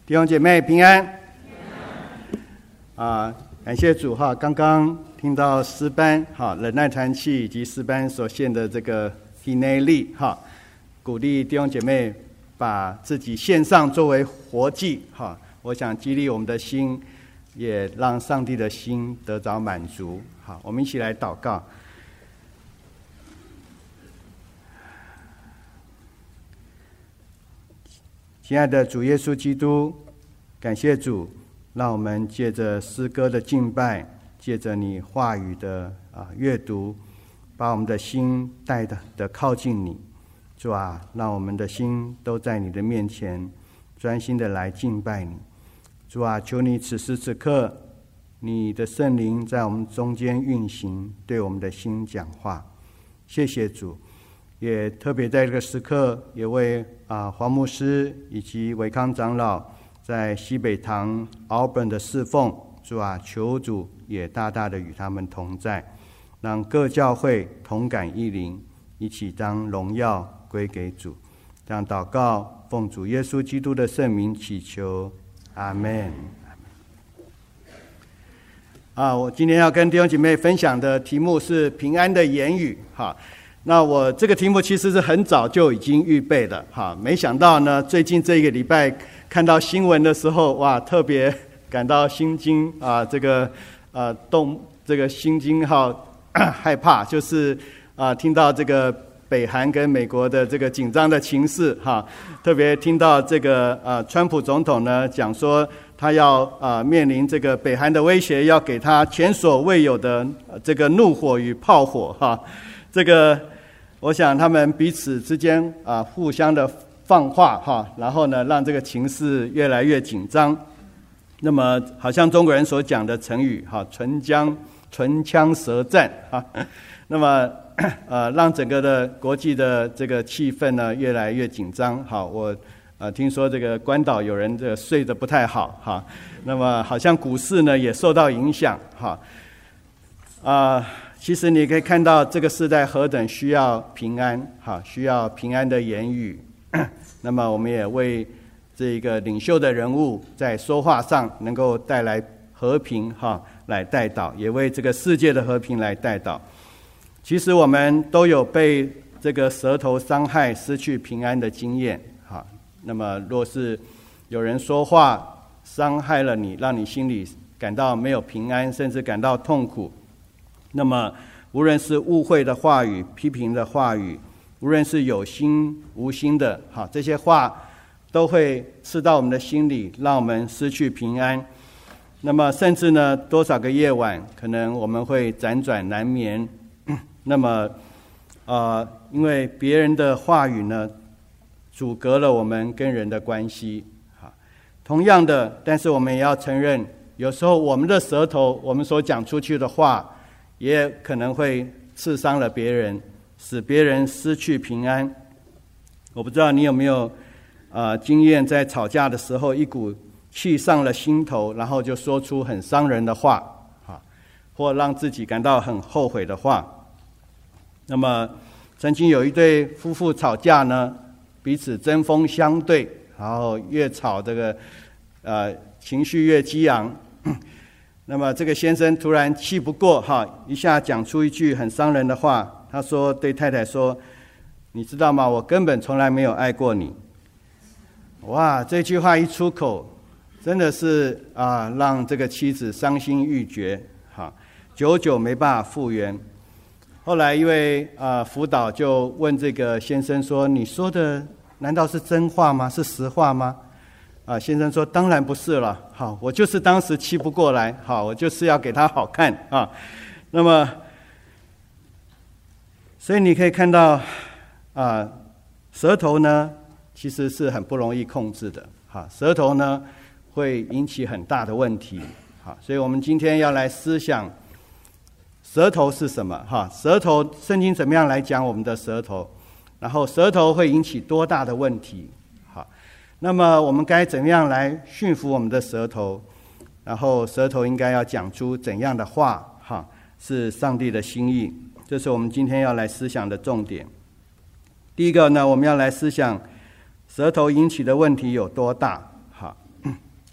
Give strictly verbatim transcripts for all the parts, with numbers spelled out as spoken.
弟兄姐妹平安。啊、呃，感谢主哈！刚刚听到诗班哈忍耐团契以及诗班所献的这个体内力哈，鼓励弟兄姐妹把自己献上作为活祭哈。我想激励我们的心，也让上帝的心得着满足。好，我们一起来祷告。亲爱的主耶稣基督，感谢主，让我们借着诗歌的敬拜，借着你话语的啊阅读，把我们的心带的的靠近你。主啊，让我们的心都在你的面前，专心的来敬拜你。主啊，求你此时此刻，你的圣灵在我们中间运行，对我们的心讲话。谢谢主。也特别在这个时刻，也为啊黄牧师以及伟康长老在西北堂 Auburn 的侍奉，主啊，求主也大大的与他们同在，让各教会同感一灵，一起将荣耀归给主。这样祷告，奉主耶稣基督的圣名祈求，阿们。啊，我今天要跟弟兄姐妹分享的题目是平安的言语，哈。那我这个题目其实是很早就已经预备的哈，没想到呢，最近这一个礼拜看到新闻的时候，哇，特别感到心惊啊，这个呃动这个心惊哈害怕，就是啊听到这个北韩跟美国的这个紧张的情势哈，特别听到这个呃川普总统呢讲说他要啊面临这个北韩的威胁，要给他前所未有的这个怒火与炮火哈，这个。我想他们彼此之间啊互相的放话哈，然后呢让这个情势越来越紧张。那么好像中国人所讲的成语哈，唇枪唇枪舌战啊，那么呃让整个的国际的这个气氛呢越来越紧张。好，我呃听说这个关岛有人这个睡得不太好哈，那么好像股市呢也受到影响哈啊。呃其实你可以看到这个世代何等需要平安，哈，需要平安的言语。那么我们也为这个领袖的人物在说话上能够带来和平，哈，来代祷，也为这个世界的和平来代祷。其实我们都有被这个舌头伤害、失去平安的经验，哈。那么若是有人说话伤害了你，让你心里感到没有平安，甚至感到痛苦。那么无论是误会的话语、批评的话语，无论是有心无心的，好，这些话都会刺到我们的心里，让我们失去平安。那么甚至呢，多少个夜晚可能我们会辗转难眠。那么呃，因为别人的话语呢阻隔了我们跟人的关系。好，同样的，但是我们也要承认，有时候我们的舌头，我们所讲出去的话也可能会刺伤了别人，使别人失去平安。我不知道你有没有呃经验，在吵架的时候，一股气上了心头，然后就说出很伤人的话，啊，或让自己感到很后悔的话。那么曾经有一对夫妇吵架呢，彼此针锋相对，然后越吵这个呃情绪越激昂。那么这个先生突然气不过哈，一下讲出一句很伤人的话。他说对太太说：“你知道吗？我根本从来没有爱过你。”哇，这句话一出口，真的是啊，让这个妻子伤心欲绝，哈，久久没办法复原。后来一位啊辅导就问这个先生说：“你说的难道是真话吗？是实话吗？”啊，先生说：“当然不是了，好，我就是当时气不过来，好，我就是要给他好看啊。”那么，所以你可以看到，啊，舌头呢其实是很不容易控制的，哈，舌头呢会引起很大的问题，好，所以我们今天要来思想舌头是什么，哈，舌头圣经怎么样来讲我们的舌头，然后舌头会引起多大的问题。那么我们该怎么样来驯服我们的舌头？然后舌头应该要讲出怎样的话？哈，是上帝的心意。这是我们今天要来思想的重点。第一个呢，我们要来思想舌头引起的问题有多大？哈，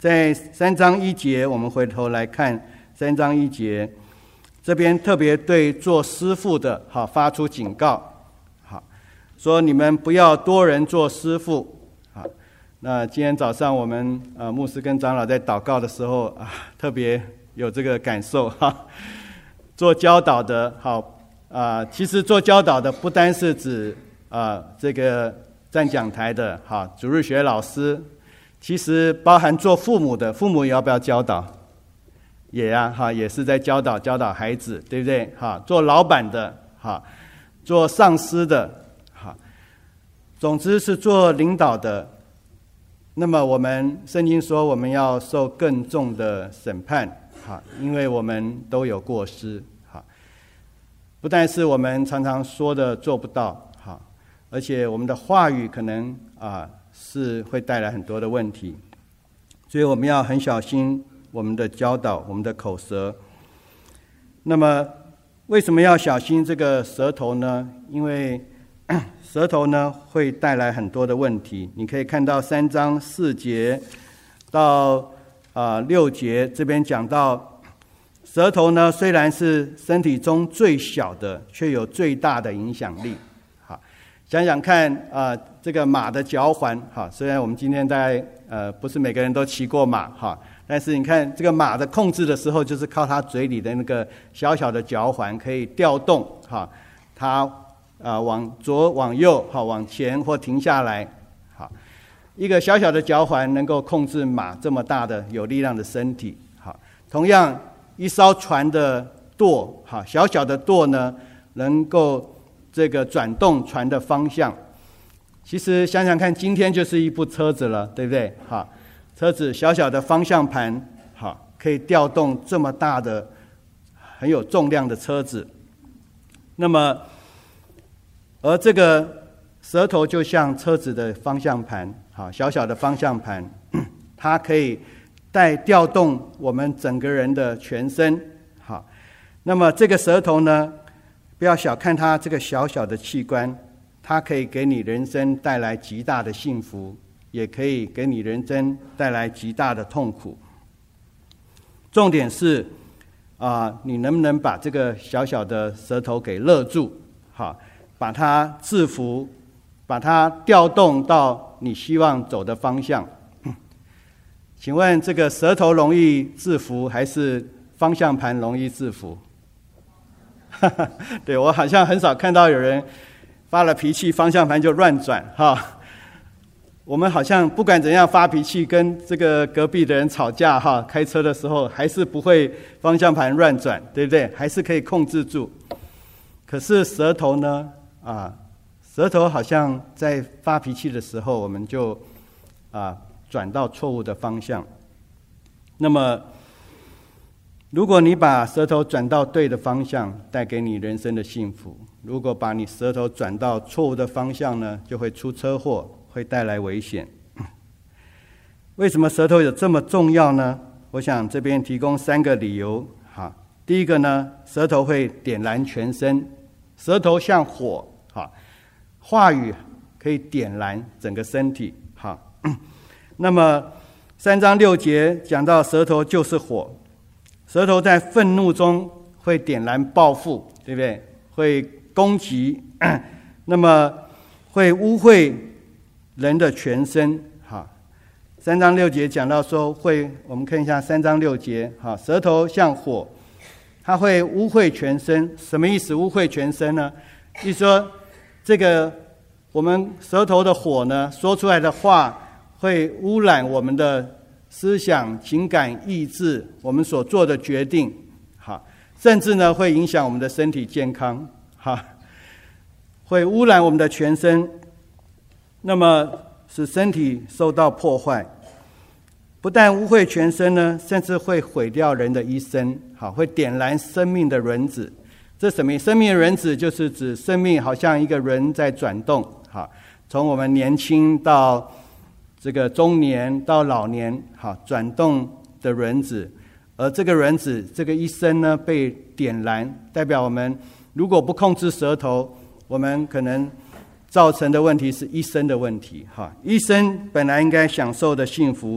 在三章一节，我们回头来看三章一节，这边特别对做师傅的好发出警告，好说你们不要多人做师傅。好，那今天早上我们呃牧师跟长老在祷告的时候啊，特别有这个感受哈。做教导的好啊、呃，其实做教导的不单是指啊、呃、这个站讲台的哈主日学老师，其实包含做父母的，父母也要不要教导？也呀、啊、哈，也是在教导教导孩子，对不对？哈，做老板的哈，做上司的哈，总之是做领导的。那么我们圣经说我们要受更重的审判，哈，因为我们都有过失，哈，不但是我们常常说的做不到，哈，而且我们的话语可能啊是会带来很多的问题，所以我们要很小心我们的教导，我们的口舌。那么为什么要小心这个舌头呢？因为舌头呢会带来很多的问题。你可以看到三章四节到啊、呃、六节，这边讲到舌头呢虽然是身体中最小的，却有最大的影响力。好，想想看啊、呃，这个马的脚环，哈，虽然我们今天在呃不是每个人都骑过马哈，但是你看这个马的控制的时候，就是靠它嘴里的那个小小的脚环可以调动哈，它啊往左往右哈，往前或停下来。好，一个小小的脚环能够控制马这么大的有力量的身体。好，同样一艘船的舵，哈，小小的舵呢，能够这个转动船的方向。其实想想看，今天就是一部车子了，对不对？哈，车子小小的方向盘，好，可以调动这么大的很有重量的车子。那么，而这个舌头就像车子的方向盘，好，小小的方向盘，它可以带调动我们整个人的全身。好，那么这个舌头呢，不要小看它这个小小的器官，它可以给你人生带来极大的幸福，也可以给你人生带来极大的痛苦。重点是啊、呃，你能不能把这个小小的舌头给勒住，好，把它制服，把它调动到你希望走的方向。请问这个舌头容易制服，还是方向盘容易制服？对，我好像很少看到有人发了脾气，方向盘就乱转哈。我们好像不管怎样发脾气，跟这个隔壁的人吵架哈，开车的时候还是不会方向盘乱转，对不对？还是可以控制住。可是舌头呢？啊，舌头好像在发脾气的时候，我们就啊转到错误的方向。那么，如果你把舌头转到对的方向，带给你人生的幸福；如果把你舌头转到错误的方向呢，就会出车祸，会带来危险。为什么舌头有这么重要呢？我想这边提供三个理由。好，第一个呢，舌头会点燃全身，舌头像火，好，话语可以点燃整个身体。好，那么三章六节讲到舌头就是火。舌头在愤怒中会点燃报复，对不对？会攻击，那么会污秽人的全身。好，三章六节讲到说会，我们看一下三章六节。好，舌头像火，它会污秽全身。什么意思？污秽全身呢？意思说，这个我们舌头的火呢，说出来的话会污染我们的思想、情感、意志，我们所做的决定，好，甚至呢会影响我们的身体健康，哈，会污染我们的全身，那么使身体受到破坏。不但污秽全身呢，甚至会毁掉人的一生，好，会点燃生命的轮子。这什么？生命的轮子就是指生命好像一个人在转动，好，从我们年轻到这个中年到老年，好，转动的轮子，而这个轮子，这个一生呢被点燃，代表我们如果不控制舌头，我们可能造成的问题是一生的问题。哈，一生本来应该享受的幸福，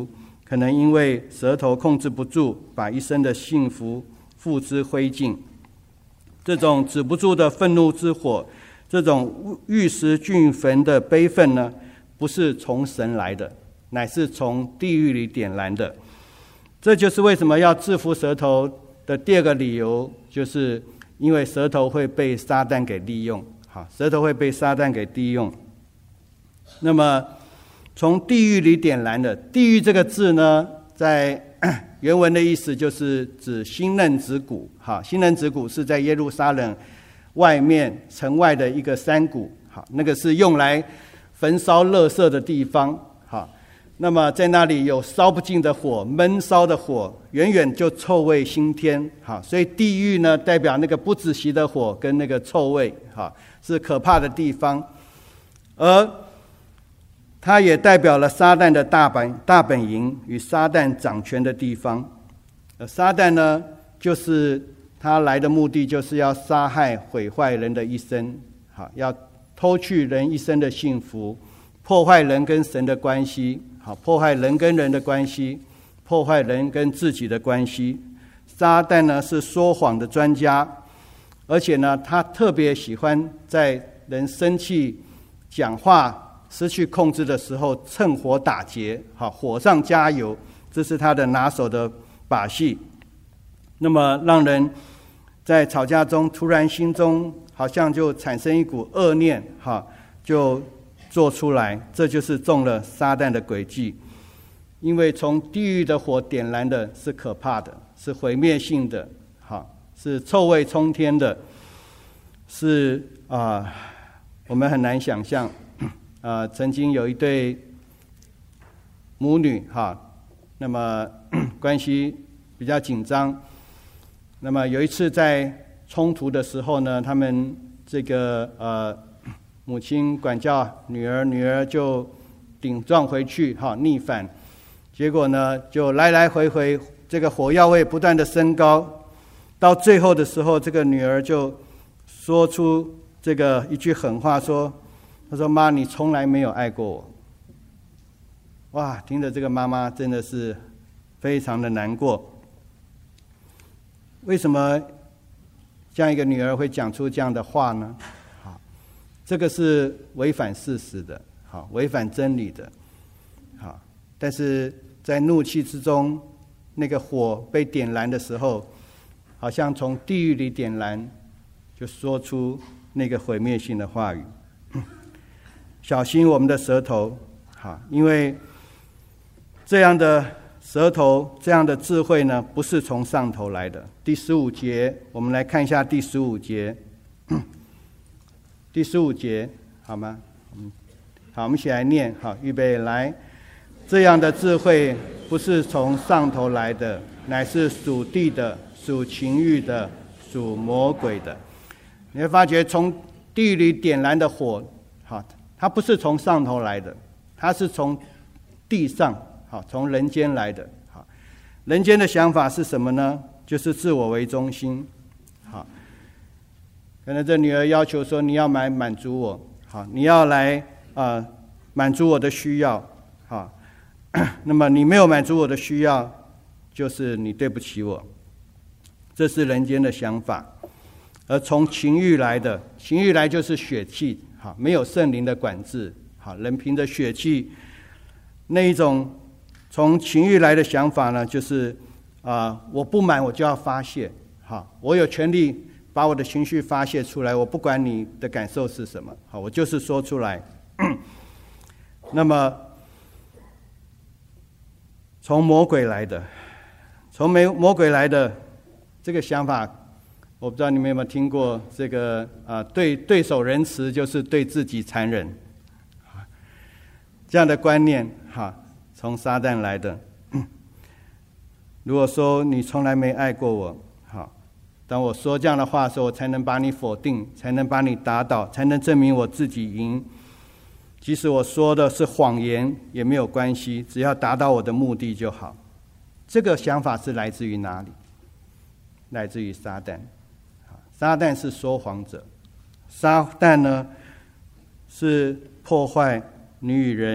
可能因为舌头控制不住，把一生的幸福付之灰烬。这种止不住的愤怒之火，这种玉石俱焚的悲愤呢，不是从神来的，乃是从地狱里点燃的。这就是为什么要制服舌头的第二个理由，就是因为舌头会被撒旦给利用。好，舌头会被撒旦给利用。那么从地狱里点燃的，地狱这个字呢，在原文的意思就是指新嫩子谷。好，新嫩子谷是在耶路撒冷外面城外的一个山谷。好，那个是用来焚烧垃圾的地方。好，那么在那里有烧不尽的火，闷烧的火，远远就臭味熏天。好，所以地狱呢，代表那个不止息的火跟那个臭味。好，是可怕的地方。而它也代表了撒旦的大本大本营与撒旦掌权的地方。而撒旦呢，就是他来的目的，就是要杀害毁坏人的一生。好，要偷去人一生的幸福，破坏人跟神的关系。好，破坏人跟人的关系，破坏人跟自己的关系。撒旦呢，是说谎的专家，而且呢，他特别喜欢在人生气、讲话失去控制的时候趁火打劫。好，火上加油，这是他的拿手的把戏。那么让人在吵架中突然心中好像就产生一股恶念，好，就做出来，这就是中了撒旦的诡计。因为从地狱的火点燃的是可怕的，是毁灭性的，好，是臭味冲天的，是啊、呃，我们很难想象。啊、呃，曾经有一对母女，哈，那么关系比较紧张。那么有一次在冲突的时候呢，他们这个呃母亲管教女儿，女儿就顶撞回去，哈，逆反。结果呢，就来来回回，这个火药味不断的升高，到最后的时候，这个女儿就说出这个一句狠话，说。他说：“妈，你从来没有爱过我。”哇，听着这个妈妈真的是非常的难过。为什么这样一个女儿会讲出这样的话呢？好，这个是违反事实的，好，违反真理的。好，但是在怒气之中，那个火被点燃的时候，好像从地狱里点燃，就说出那个毁灭性的话语。小心我们的舌头，好，因为这样的舌头，这样的智慧呢，不是从上头来的。第十五节，我们来看一下第十五节。第十五节，好吗？嗯，好，我们一起来念。好，预备来。这样的智慧不是从上头来的，乃是属地的、属情欲的、属魔鬼的。你会发觉，从地狱里点燃的火，好。它不是从上头来的，它是从地上，好，从人间来的。好，人间的想法是什么呢？就是自我为中心。好，可能这女儿要求说，你要来满足我，好，你要来啊、呃、满足我的需要，好，那么你没有满足我的需要，就是你对不起我。这是人间的想法。而从情欲来的，情欲来就是血气。好，没有圣灵的管制，好，人凭着血气那一种从情欲来的想法呢，就是啊、呃，我不满我就要发泄，好，我有权利把我的情绪发泄出来，我不管你的感受是什么，好，我就是说出来。那么从魔鬼来的，从魔鬼来的这个想法。我不知道你们有没有听过这个啊、呃，对对手仁慈就是对自己残忍，这样的观念哈，从撒旦来的。如果说你从来没爱过我，好，当我说这样的话的时候，我才能把你否定，才能把你打倒，才能证明我自己赢。即使我说的是谎言也没有关系，只要达到我的目的就好。这个想法是来自于哪里？来自于撒旦。撒旦是说谎者，撒旦呢是破坏你与人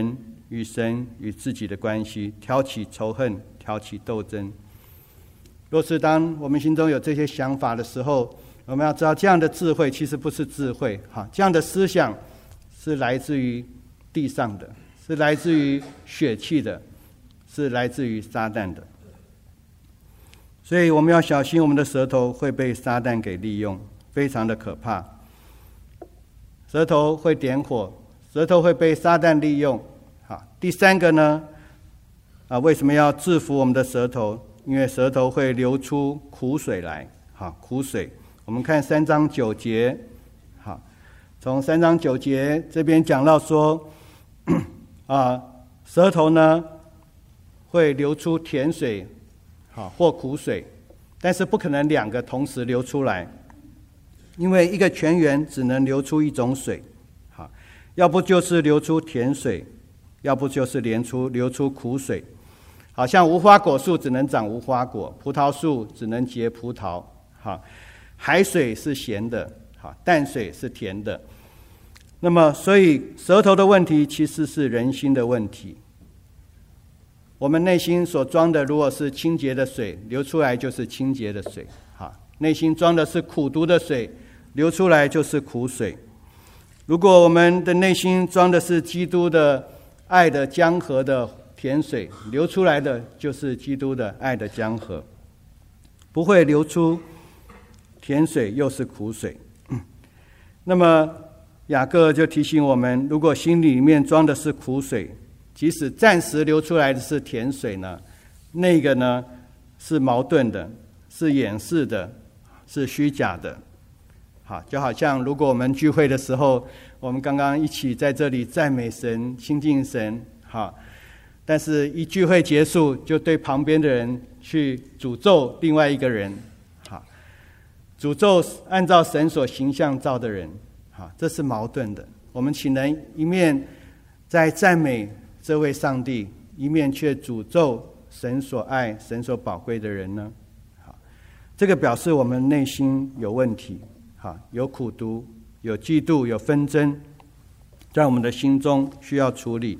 与神与自己的关系，挑起仇恨，挑起斗争。若是当我们心中有这些想法的时候，我们要知道这样的智慧其实不是智慧，这样的思想是来自于地上的，是来自于血气的，是来自于撒旦的。所以我们要小心，我们的舌头会被撒旦给利用，非常的可怕。舌头会点火，舌头会被撒旦利用。好，第三个呢，啊，为什么要制服我们的舌头？因为舌头会流出苦水来。好，苦水。我们看三章九节。好，从三章九节这边讲到说，啊，舌头呢会流出甜水，好，或苦水，但是不可能两个同时流出来。因为一个泉源只能流出一种水，好，要不就是流出甜水，要不就是流出流出苦水。好像无花果树只能长无花果，葡萄树只能结葡萄。好，海水是咸的，好，淡水是甜的。那么，所以舌头的问题其实是人心的问题。我们内心所装的，如果是清洁的水，流出来就是清洁的水。好，内心装的是苦毒的水，流出来就是苦水。如果我们的内心装的是基督的爱的江河的甜水，流出来的就是基督的爱的江河，不会流出甜水又是苦水。那么雅各就提醒我们，如果心里面装的是苦水，即使暂时流出来的是甜水呢，那个呢是矛盾的，是掩饰的，是虚假的。好，就好像如果我们聚会的时候，我们刚刚一起在这里赞美神、亲近神，好，但是一聚会结束，就对旁边的人去诅咒另外一个人，好，诅咒按照神所形象造的人，好，这是矛盾的。我们岂能一面在赞美这位上帝，一面却诅咒神所爱、神所宝贵的人呢？好，这个表示我们内心有问题。好，有苦毒，有嫉妒，有纷争，在我们的心中需要处理。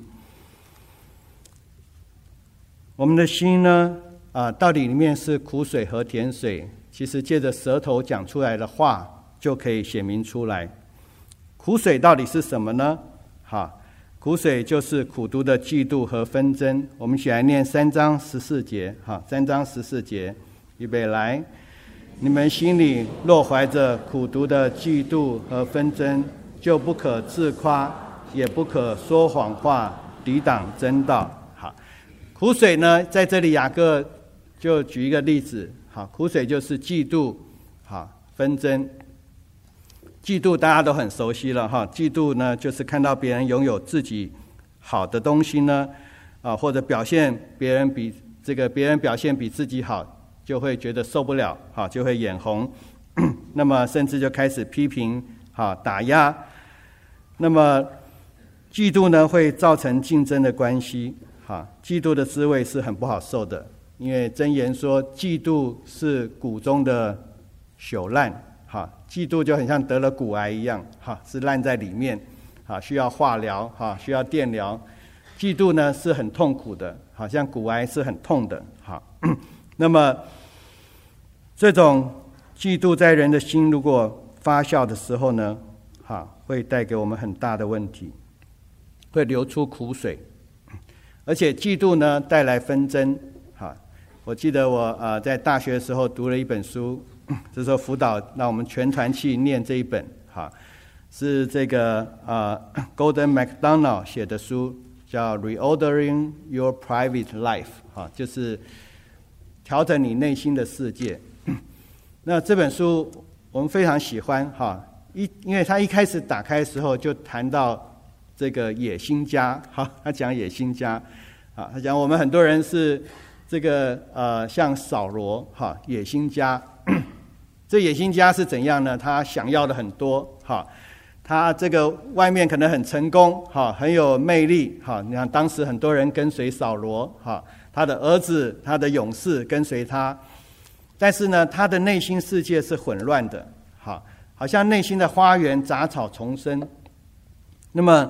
我们的心呢，啊，到底里面是苦水和甜水，其实借着舌头讲出来的话就可以显明出来。苦水到底是什么呢？好，苦水就是苦毒的嫉妒和纷争。我们一起来念三章十四节。好，三章十四节，预备来。你们心里若怀着苦毒的嫉妒和纷争，就不可自夸，也不可说谎话，抵挡真道。好，苦水呢，在这里雅各就举一个例子。好，苦水就是嫉妒，好，纷争。嫉妒大家都很熟悉了哈，嫉妒呢就是看到别人拥有自己好的东西呢，啊，或者表现别人比这个别人表现比自己好，就会觉得受不了，好，就会眼红，那么甚至就开始批评，好，打压。那么嫉妒呢，会造成竞争的关系，好，嫉妒的滋味是很不好受的，因为箴言说，嫉妒是骨中的朽烂，好，嫉妒就很像得了骨癌一样，好，是烂在里面，好，需要化疗，好，需要电疗。嫉妒呢是很痛苦的，好像骨癌是很痛的，好。那么这种嫉妒在人的心如果发酵的时候呢，好，会带给我们很大的问题，会流出苦水，而且嫉妒呢带来纷争。好，我记得我呃在大学的时候读了一本书，这时候辅导让我们全团去念这一本，好，是这个呃 Gordon MacDonald 写的书，叫 Reordering Your Private Life， 好，就是调整你内心的世界。那这本书我们非常喜欢哈，一因为他一开始打开的时候就谈到这个野心家，哈，他讲野心家，啊，他讲我们很多人是这个呃像扫罗哈，野心家。这野心家是怎样呢？他想要的很多，哈，他这个外面可能很成功，哈，很有魅力，哈，你看当时很多人跟随扫罗，哈。他的儿子，他的勇士跟随他，但是呢，他的内心世界是混乱的，好，好像内心的花园杂草丛生。那么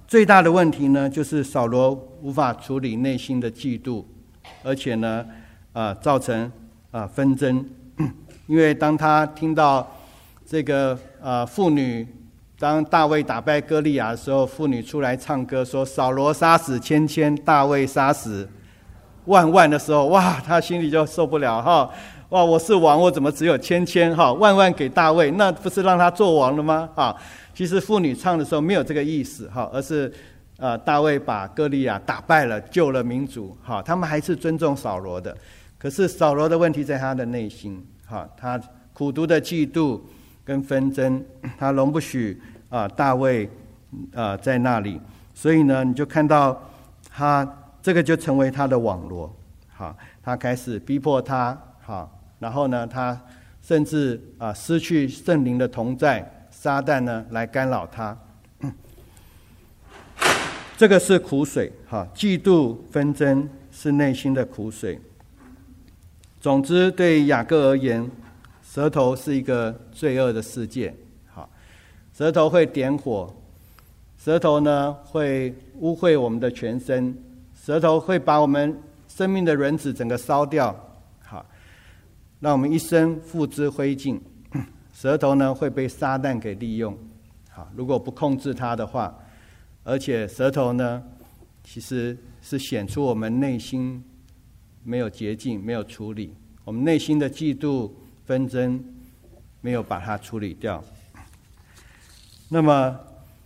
最大的问题呢，就是扫罗无法处理内心的嫉妒，而且呢，呃，造成呃纷争。因为当他听到这个呃妇女，当大卫打败歌利亚的时候，妇女出来唱歌说：“扫罗杀死千千，大卫杀死万万”的时候，哇，他心里就受不了哈！哇，我是王，我怎么只有千千哈？万万给大卫，那不是让他做王了吗？啊！其实妇女唱的时候没有这个意思哈，而是呃大卫把歌利亚打败了，救了民族哈。他们还是尊重扫罗的，可是扫罗的问题在他的内心哈，他苦毒的嫉妒跟纷争，他容不许啊、呃、大卫啊、呃、在那里，所以呢，你就看到他这个就成为他的网罗，好，他开始逼迫他，好，然后呢，他甚至啊、呃、失去圣灵的同在。撒旦呢来干扰他，这个是苦水，哈，嫉妒纷争是内心的苦水。总之，对雅各而言，舌头是一个罪恶的世界，好，舌头会点火，舌头呢会污秽我们的全身，舌头会把我们生命的轮子整个烧掉，好，让我们一生付之灰烬。舌头呢会被撒旦给利用，好，如果不控制它的话，而且舌头呢其实是显出我们内心没有洁净，没有处理，我们内心的嫉妒纷争没有把它处理掉。那么，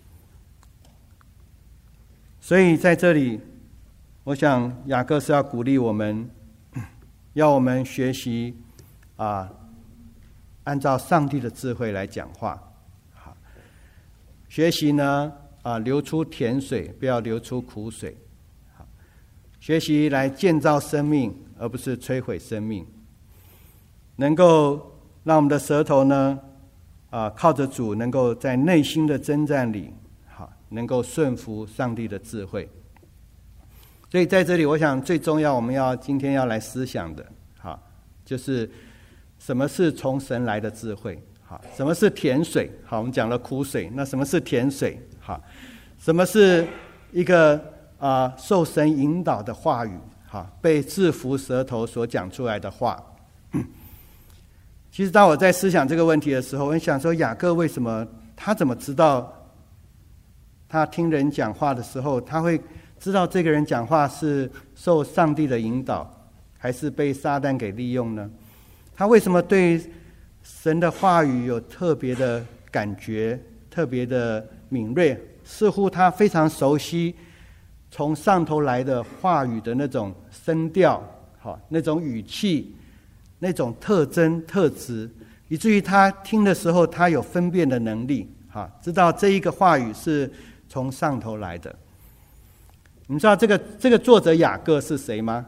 所以在这里，我想雅各是要鼓励我们，要我们学习啊。按照上帝的智慧来讲话，好，学习呢啊，流出甜水，不要流出苦水，好，学习来建造生命，而不是摧毁生命，能够让我们的舌头呢啊，靠着主，能够在内心的征战里，好，能够顺服上帝的智慧。所以在这里，我想最重要，我们要今天要来思想的，好，就是什么是从神来的智慧？好，什么是甜水？好，我们讲了苦水，那什么是甜水？好，什么是一个啊、呃、受神引导的话语？好，被制服舌头所讲出来的话。其实当我在思想这个问题的时候，我想说雅各为什么他怎么知道他听人讲话的时候，他会知道这个人讲话是受上帝的引导，还是被撒旦给利用呢？他为什么对神的话语有特别的感觉，特别的敏锐？似乎他非常熟悉从上头来的话语的那种声调，好，那种语气，那种特征特质，以至于他听的时候，他有分辨的能力，好，知道这一个话语是从上头来的。你知道这个这个作者雅各是谁吗？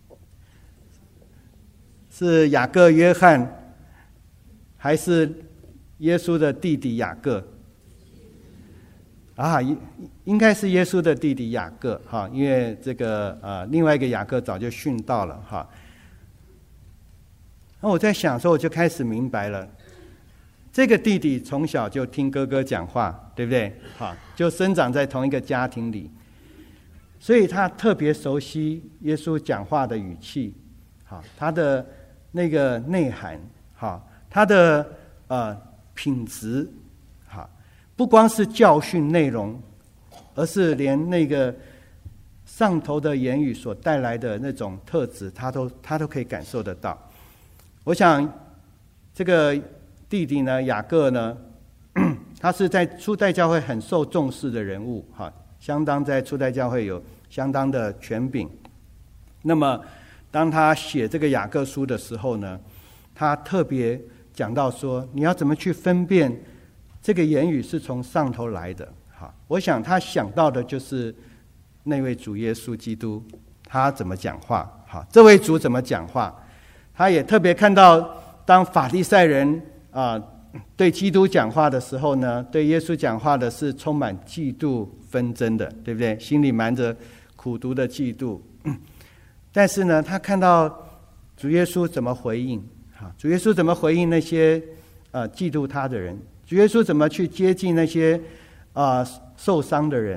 是雅各约翰，还是耶稣的弟弟雅各？啊，应该是耶稣的弟弟雅各哈，因为这个呃另外一个雅各早就殉道了哈。那我在想的时候，我就开始明白了，这个弟弟从小就听哥哥讲话，对不对？好，就生长在同一个家庭里，所以他特别熟悉耶稣讲话的语气，好，他的那个内涵，好，他的呃品质，好，不光是教训内容，而是连那个上头的言语所带来的那种特质，他都他都可以感受得到。我想这个弟弟呢，雅各呢，他是在初代教会很受重视的人物，哈，相当在初代教会有相当的权柄。那么当他写这个雅各书的时候呢，他特别讲到说，你要怎么去分辨这个言语是从上头来的。好，我想他想到的就是那位主耶稣基督，他怎么讲话。好，这位主怎么讲话，他也特别看到当法利赛人啊、呃、对基督讲话的时候呢，对耶稣讲话的是充满嫉妒纷争的，对不对？心里瞒着苦毒的嫉妒。但是呢，他看到主耶稣怎么回应，好，主耶稣怎么回应那些呃嫉妒他的人，主耶稣怎么去接近那些啊、呃、受伤的人，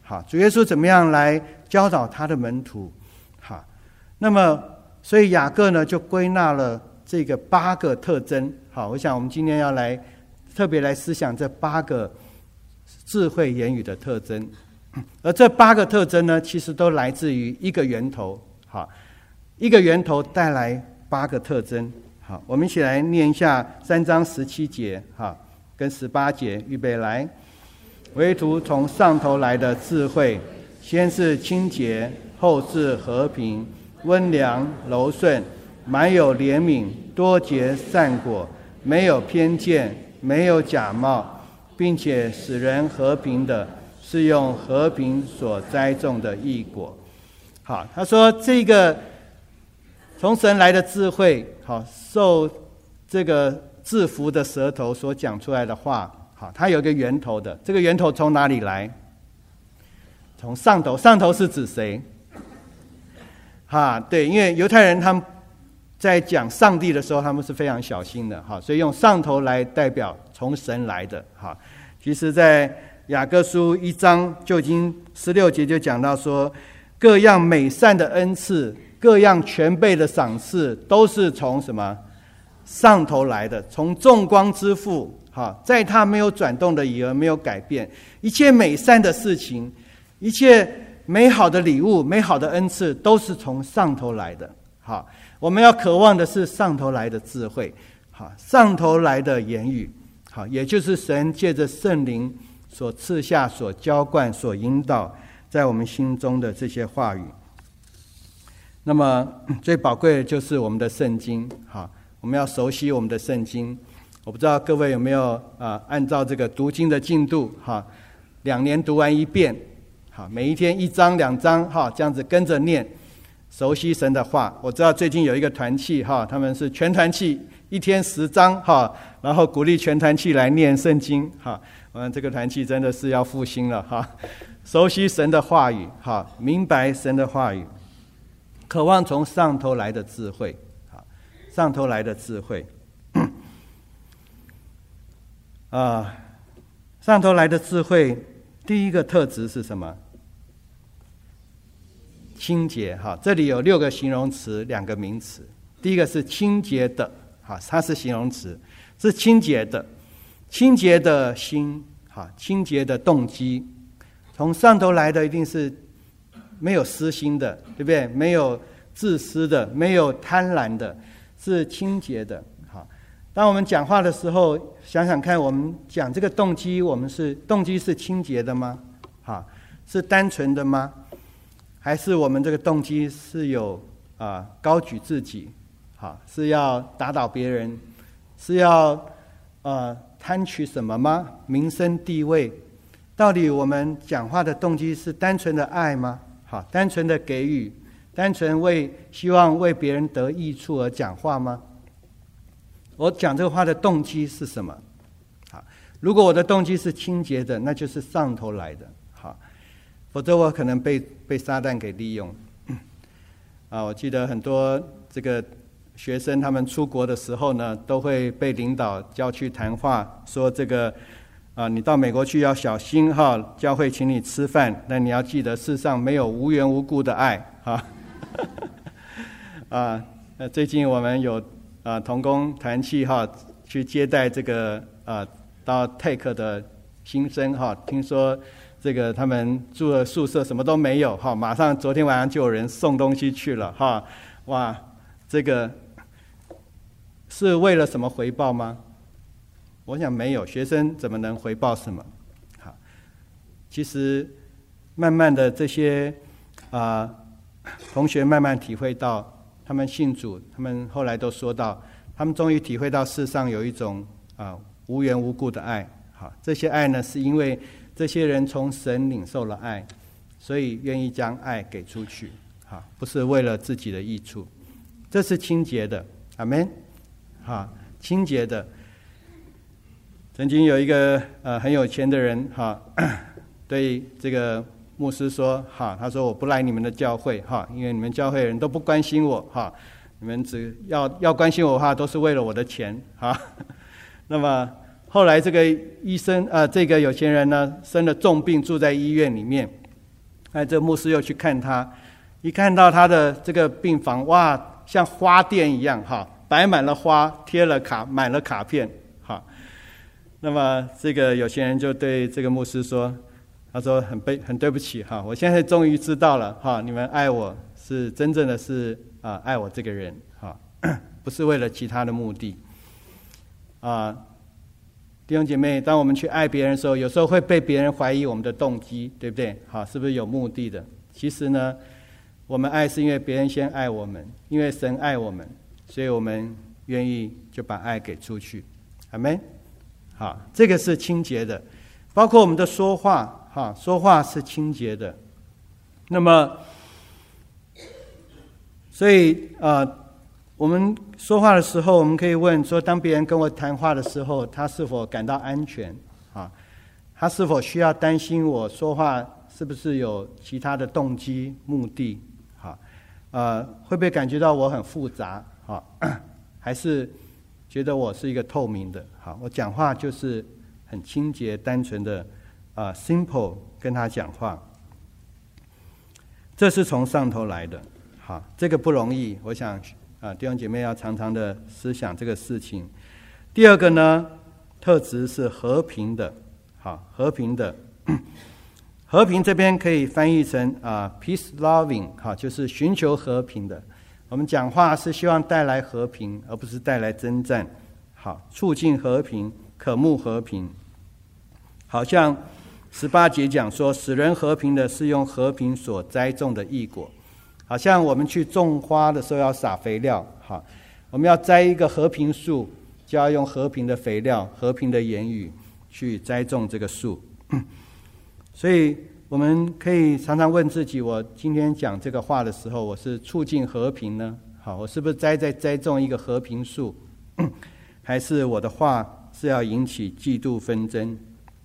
好，主耶稣怎么样来教导他的门徒？好，那么所以雅各呢就归纳了这个八个特征。好，我想我们今天要来特别来思想这八个智慧言语的特征，而这八个特征呢，其实都来自于一个源头。好，一个源头带来八个特征。好，我们一起来念一下三章十七节，好，跟十八节，预备来。唯独从上头来的智慧，先是清洁，后是和平，温良柔顺，满有怜悯，多结善果，没有偏见，没有假冒，并且使人和平的，是用和平所栽种的义果。好，他说这个从神来的智慧，好，受这个制服的舌头所讲出来的话，好，它有一个源头的。这个源头从哪里来？从上头。上头是指谁？哈，对，因为犹太人他们在讲上帝的时候，他们是非常小心的，哈，所以用上头来代表从神来的，哈。其实，在雅各书一章就已经十六节就讲到说，各样美善的恩赐，各样全备的赏赐，都是从什么上头来的？从众光之父，哈，在他没有转动的以而没有改变，一切美善的事情，一切美好的礼物，美好的恩赐，都是从上头来的。好，我们要渴望的是上头来的智慧，好，上头来的言语，好，也就是神借着圣灵所赐下、所浇灌、所引导在我们心中的这些话语。那么最宝贵的就是我们的圣经，好，我们要熟悉我们的圣经。我不知道各位有没有啊，按照这个读经的进度，哈，两年读完一遍，好，每一天一章两章，哈，这样子跟着念，熟悉神的话。我知道最近有一个团契，哈，他们是全团契一天十章，哈，然后鼓励全团契来念圣经，哈，我们这个团契真的是要复兴了，哈，熟悉神的话语，哈，明白神的话语，渴望从上头来的智慧，好，上头来的智慧。啊，上头来的智慧，第一个特质是什么？清洁。哈，这里有六个形容词，两个名词。第一个是清洁的，哈，它是形容词，是清洁的，清洁的心，哈，清洁的动机。从上头来的一定是没有私心的，对不对？没有自私的，没有贪婪的，是清洁的。当我们讲话的时候，想想看，我们讲这个动机，我们是动机是清洁的吗？哈，是单纯的吗？还是我们这个动机是有啊、呃、高举自己，哈，是要打倒别人，是要呃贪取什么吗？名声地位？到底我们讲话的动机是单纯的爱吗？好，单纯的给予，单纯为希望为别人得益处而讲话吗？我讲这个话的动机是什么？好，如果我的动机是清洁的，那就是上头来的，好，否则我可能被被撒旦给利用。啊，我记得很多这个学生他们出国的时候呢，都会被领导叫去谈话，说这个啊，你到美国去要小心哈，教会请你吃饭，但你要记得世上没有无缘无故的爱，哈。啊，那最近我们有。啊，同工团契哈，去接待这个啊到 Take 的新生哈，听说这个他们住的宿舍什么都没有哈，马上昨天晚上就有人送东西去了哈，哇，这个是为了什么回报吗？我想没有，学生怎么能回报什么？好，其实慢慢的这些啊同学慢慢体会到。他们信主，他们后来都说到，他们终于体会到世上有一种啊无缘无故的爱。好，这些爱呢，是因为这些人从神领受了爱，所以愿意将爱给出去。好，不是为了自己的益处，这是清洁的。阿们。好，清洁的。曾经有一个呃很有钱的人，哈，对这个。牧师说：“哈，他说我不来你们的教会，哈，因为你们教会人都不关心我，哈，你们只要要关心我的话，都是为了我的钱，哈。那么后来这个医生，呃，这个有钱人呢，生了重病，住在医院里面， 哎，这牧师又去看他，一看到他的这个病房，哇，像花店一样哈，摆满了花，贴了卡，满了卡片哈。那么这个有些人就对这个牧师说，他说很悲很对不起哈，我现在终于知道了哈，你们爱我是真正的是啊爱我这个人哈，不是为了其他的目的啊。弟兄姐妹，当我们去爱别人的时候，有时候会被别人怀疑我们的动机，对不对？好，是不是有目的的？其实呢，我们爱是因为别人先爱我们，因为神爱我们，所以我们愿意就把爱给出去。阿们。好，这个是清洁的，包括我们的说话，哈，说话是清洁的。那么，所以啊。呃我们说话的时候，我们可以问说，当别人跟我谈话的时候，他是否感到安全啊？他是否需要担心我说话是不是有其他的动机目的啊？呃，会不会感觉到我很复杂啊？还是觉得我是一个透明的？好，我讲话就是很清洁单纯的啊 simple 跟他讲话，这是从上头来的。好，这个不容易，我想啊，弟兄姐妹要常常的思想这个事情。第二个呢，特质是和平的，好，和平的，和平这边可以翻译成啊 peace loving， 好，就是寻求和平的。我们讲话是希望带来和平，而不是带来征战。好，促进和平，渴慕和平。好像十八节讲说，使人和平的是用和平所栽种的异果。好像我们去种花的时候要撒肥料，好，我们要栽一个和平树，就要用和平的肥料、和平的言语去栽种这个树。所以我们可以常常问自己，我今天讲这个话的时候，我是促进和平呢？好，我是不是栽在栽种一个和平树，还是我的话是要引起嫉妒纷争？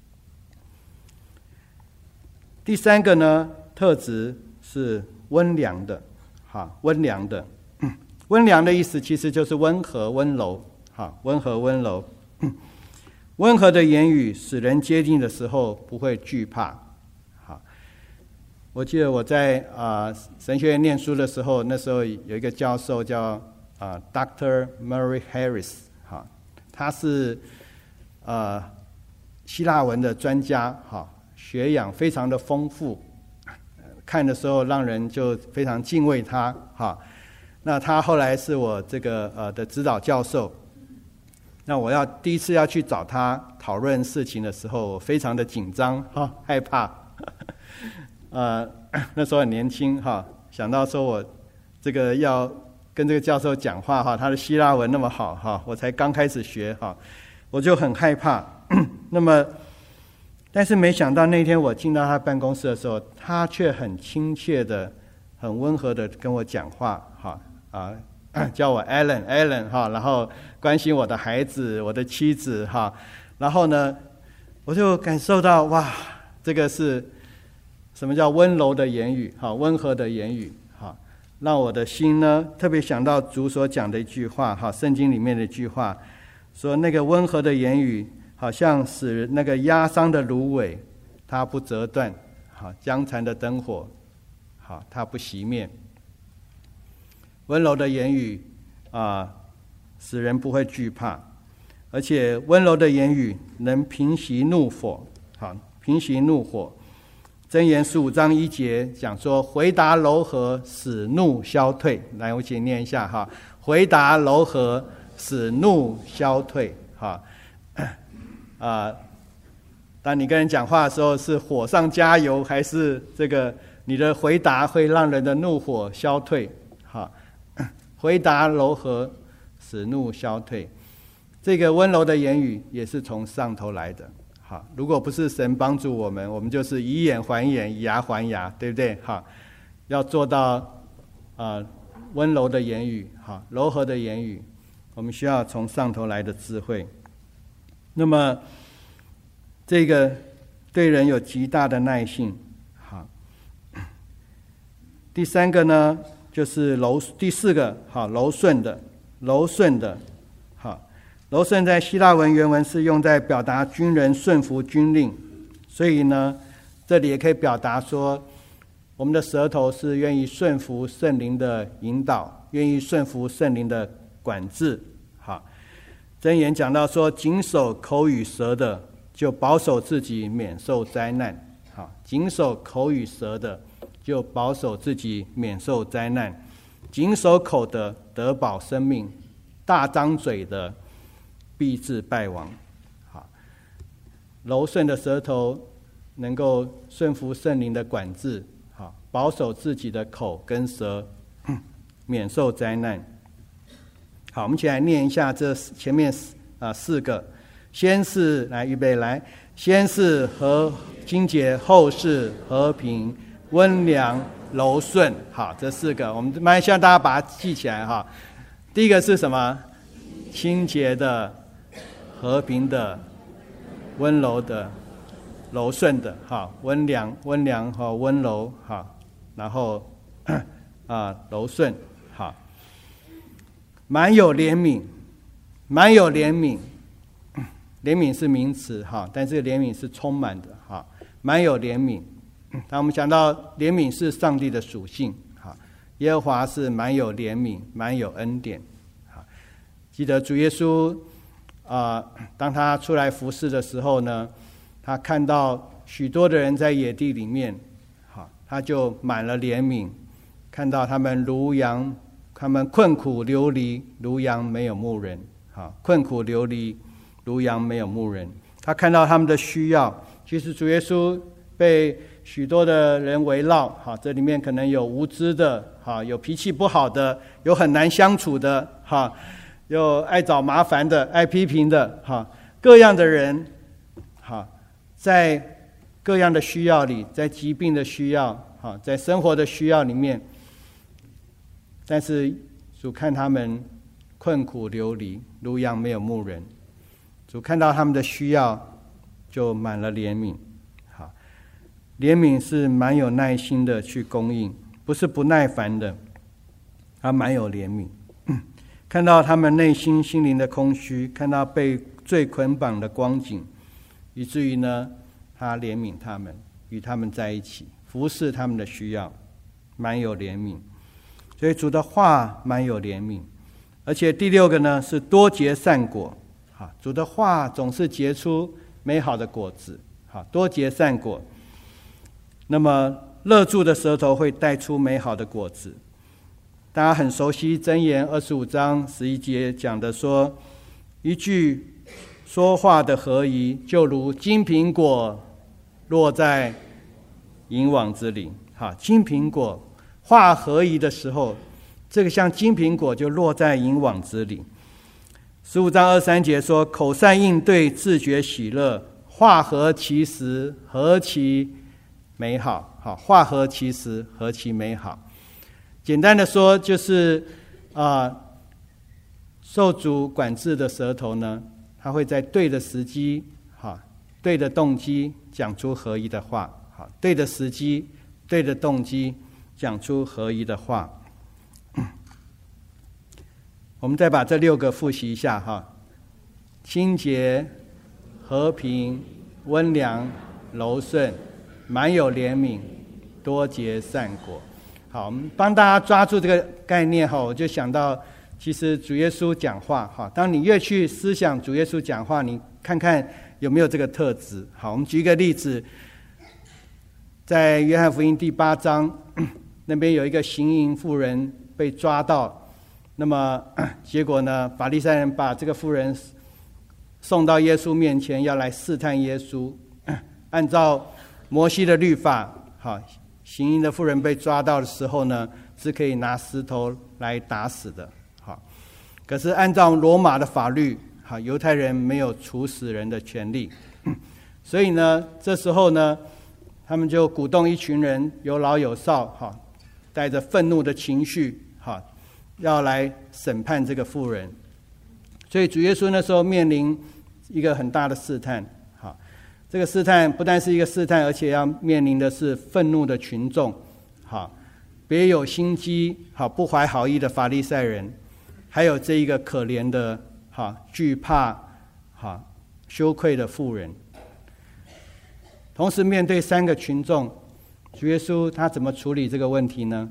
第三个呢，特质是温良的，好，温良的，温良的意思其实就是温和、温柔，好，温和、温柔，温和的言语使人接近的时候不会惧怕。好，我记得我在啊、呃、神学院念书的时候，那时候有一个教授叫啊、呃、Doctor Murray Harris， 好，他是呃希腊文的专家，好，学养非常的丰富。看的时候让人就非常敬畏他，哈。那他后来是我这个呃的指导教授。那我要第一次要去找他讨论事情的时候，我非常的紧张哈，害怕。呃，那时候很年轻哈，想到说我这个要跟这个教授讲话哈，他的希腊文那么好哈，我才刚开始学哈，我就很害怕。那么。但是没想到那天我进到他办公室的时候，他却很亲切的、很温和的跟我讲话，哈啊，叫我 Alan Alan 哈，然后关心我的孩子、我的妻子哈，然后呢，我就感受到哇，这个是什么叫温柔的言语，哈，温和的言语，哈，让我的心呢特别想到主所讲的一句话，哈，圣经里面的一句话，说那个温和的言语。好像使那个压伤的芦苇，它不折断；好，将残的灯火，好，它不熄灭。温柔的言语啊，使人不会惧怕，而且温柔的言语能平息怒火。好，平息怒火。箴言十五章一节讲说，回答柔和，使怒消退。来，我一起念一下哈，回答柔和，使怒消退。哈。啊、呃，当你跟人讲话的时候，是火上加油，还是这个你的回答会让人的怒火消退？好，回答柔和，使怒消退。这个温柔的言语也是从上头来的。好，如果不是神帮助我们，我们就是以眼还眼，以牙还牙，对不对？好，要做到啊、呃、温柔的言语，好，柔和的言语，我们需要从上头来的智慧。那么，这个对人有极大的耐性。好，第三个呢，就是柔；第四个，好，柔顺的，柔顺的。好，柔顺在希腊文原文是用在表达军人顺服军令，所以呢，这里也可以表达说， 我们的舌头是愿意顺服圣灵的引导，愿意顺服圣灵的管制。好，箴言讲到说，谨守口与舌的，就保守自己免受灾难。好，谨守口与舌的，就保守自己免受灾难。谨守口的，得保生命；大张嘴的，必致败亡。好，柔顺的舌头能够顺服圣灵的管制，好，保守自己的口跟舌，免受灾难。好，我们一起来念一下这前面啊四个。先是来预备来，先是和清洁，后是和平、温良、柔顺。好，这四个我们蛮希望大家把它记起来哈。第一个是什么？清洁的、和平的、温柔的、柔顺的。好，温良、温良和温柔。好，然后啊柔顺。好，满有怜悯，满有怜悯。怜悯是名词哈，但这个怜悯是充满的哈，满有怜悯。当我们讲到怜悯是上帝的属性哈，耶和华是满有怜悯、满有恩典。哈，记得主耶稣啊、呃，当他出来服侍的时候呢，他看到许多的人在野地里面，哈，他就满了怜悯，看到他们如羊，他们困苦流离，如羊没有牧人。哈，困苦流离。如羊没有牧人，他看到他们的需要。其实主耶稣被许多的人围绕，哈，这里面可能有无知的，哈，有脾气不好的，有很难相处的，哈，有爱找麻烦的，爱批评的，哈，各样的人，哈，在各样的需要里，在疾病的需要，哈，在生活的需要里面，但是主看他们困苦流离，如羊没有牧人。主看到他们的需要，就满了怜悯。好，怜悯是蛮有耐心的去供应，不是不耐烦的，他蛮有怜悯。看到他们内心心灵的空虚，看到被罪捆绑的光景，以至于呢，他怜悯他们，与他们在一起，服侍他们的需要，蛮有怜悯。所以主的话蛮有怜悯。而且第六个呢，是多结善果。主的话总是结出美好的果子，好，多结善果。那么勒住的舌头会带出美好的果子。大家很熟悉箴言二十五章十一节讲的说，一句说话的合宜，就如金苹果落在银网子里。好，金苹果话合宜的时候，这个像金苹果就落在银网子里。十五章二三节说，口善应对，自觉喜乐，话合其时，何其美好。好，话合其时，何其美好。简单的说，就是啊、呃，受主管制的舌头呢，他会在对的时机，哈，对的动机讲出合宜的话。好，对的时机，对的动机讲出合宜的话。我们再把这六个复习一下哈：清洁、和平、温良、柔顺、满有怜悯、多结善果。好，我们帮大家抓住这个概念哈，我就想到，其实主耶稣讲话哈，当你越去思想主耶稣讲话，你看看有没有这个特质。好，我们举一个例子，在约翰福音第八章那边有一个行淫妇人被抓到。那么结果呢，法利赛人把这个妇人送到耶稣面前，要来试探耶稣。按照摩西的律法，好，行淫的妇人被抓到的时候呢，是可以拿石头来打死的。好，可是按照罗马的法律，好，犹太人没有处死人的权利。所以呢，这时候呢，他们就鼓动一群人，有老有少，好，带着愤怒的情绪，好，要来审判这个妇人。所以主耶稣那时候面临一个很大的试探。好，这个试探不但是一个试探，而且要面临的是愤怒的群众，好，别有心机，好，不怀好意的法利赛人，还有这一个可怜的，好，惧怕，好，羞愧的妇人。同时面对三个群众， 主耶稣他怎么处理这个问题呢？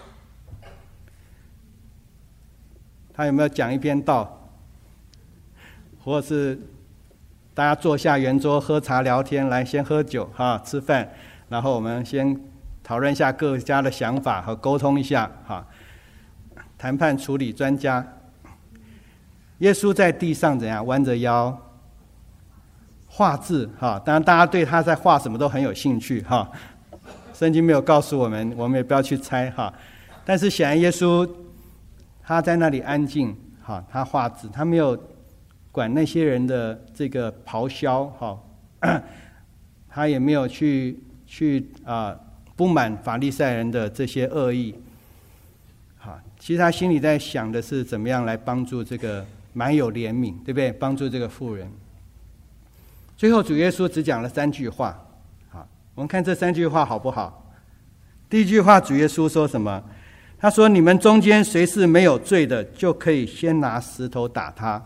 他有没有讲一篇道，或者是大家坐下圆桌喝茶聊天，来先喝酒哈，吃饭，然后我们先讨论一下各家的想法和沟通一下哈，谈判处理专家。耶稣在地上怎样弯着腰画字哈，当然大家对他在画什么都很有兴趣哈，圣经没有告诉我们，我们也不要去猜哈。但是显然耶稣他在那里安静哈，他画字，他没有管那些人的这个咆哮哈，他也没有去去啊、呃、不满法利赛人的这些恶意。好，其实他心里在想的是怎么样来帮助这个蛮有怜悯，对不对？帮助这个妇人。最后主耶稣只讲了三句话，好，我们看这三句话好不好？第一句话，主耶稣说什么？他说：“你们中间谁是没有罪的，就可以先拿石头打他。”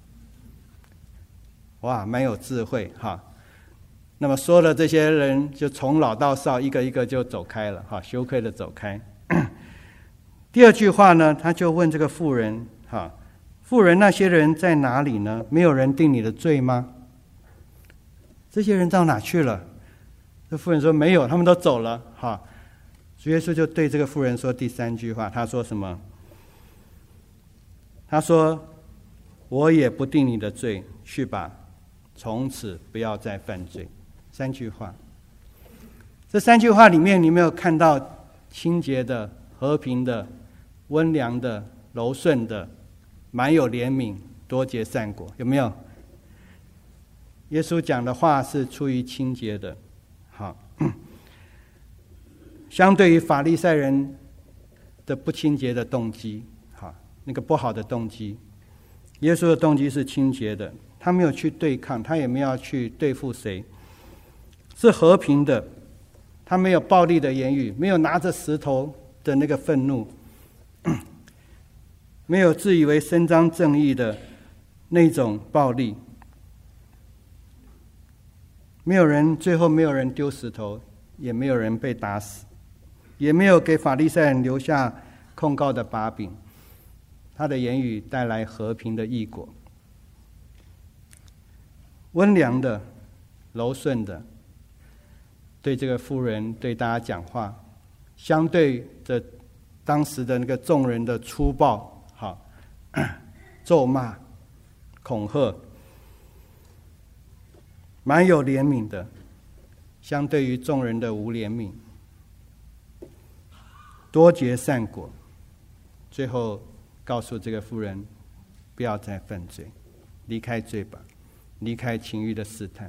哇，蛮有智慧哈。那么说了，这些人就从老到少一个一个就走开了哈，羞愧的走开。第二句话呢，他就问这个妇人哈：“妇人，那些人在哪里呢？没有人定你的罪吗？”这些人到哪去了？这妇人说：“没有，他们都走了。”哈，主耶稣就对这个妇人说第三句话，他说什么？他说：“我也不定你的罪，去吧，从此不要再犯罪。”三句话。这三句话里面，你有没有看到清洁的、和平的、温良的、柔顺的、满有怜悯、多结善果？有没有？耶稣讲的话是出于清洁的，好，相对于法利赛人的不清洁的动机，好，那个不好的动机，耶稣的动机是清洁的，他没有去对抗，他也没有去对付谁，是和平的，他没有暴力的言语，没有拿着石头的那个愤怒，没有自以为伸张正义的那种暴力。没有人，最后没有人丢石头，也没有人被打死，也没有给法利赛人留下控告的把柄。他的言语带来和平的异果，温良的、柔顺的，对这个妇人、对大家讲话，相对的当时的那个众人的粗暴、好咒骂、恐吓。蛮有怜悯的，相对于众人的无怜悯，多结善果，最后告诉这个妇人，不要再犯罪，离开罪吧，离开情欲的试探。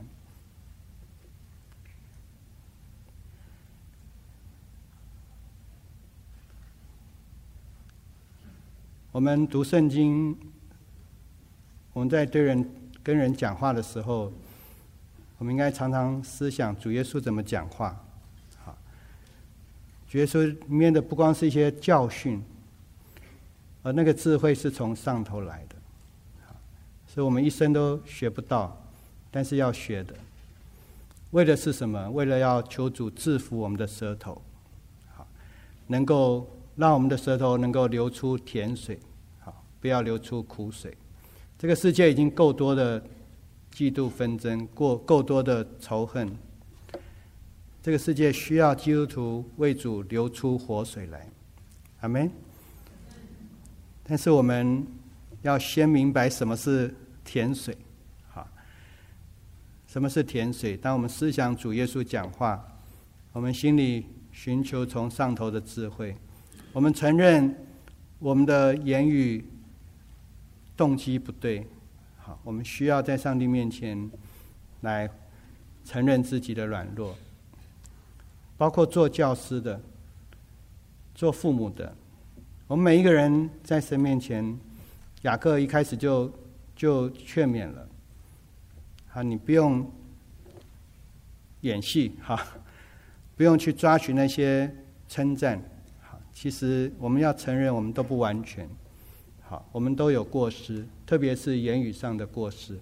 我们读圣经，我们在对人跟人讲话的时候，我们应该常常思想主耶稣怎么讲话。好，主耶稣里面的不光是一些教训，而那个智慧是从上头来的，所以我们一生都学不到，但是要学的。为的是什么？为了要求主制服我们的舌头，好，能够让我们的舌头能够流出甜水，好，不要流出苦水。这个世界已经够多的嫉妒纷争，过够多的仇恨，这个世界需要基督徒为主流出活水来，阿们。但是我们要先明白什么是甜水，好，什么是甜水？当我们思想主耶稣讲话，我们心里寻求从上头的智慧，我们承认我们的言语动机不对。好，我们需要在上帝面前来承认自己的软弱，包括做教师的、做父母的，我们每一个人在神面前，雅各一开始就就劝勉了，好，你不用演戏，哈，不用去抓取那些称赞，好，其实我们要承认我们都不完全。好，我们都有过失，特别是言语上的过失。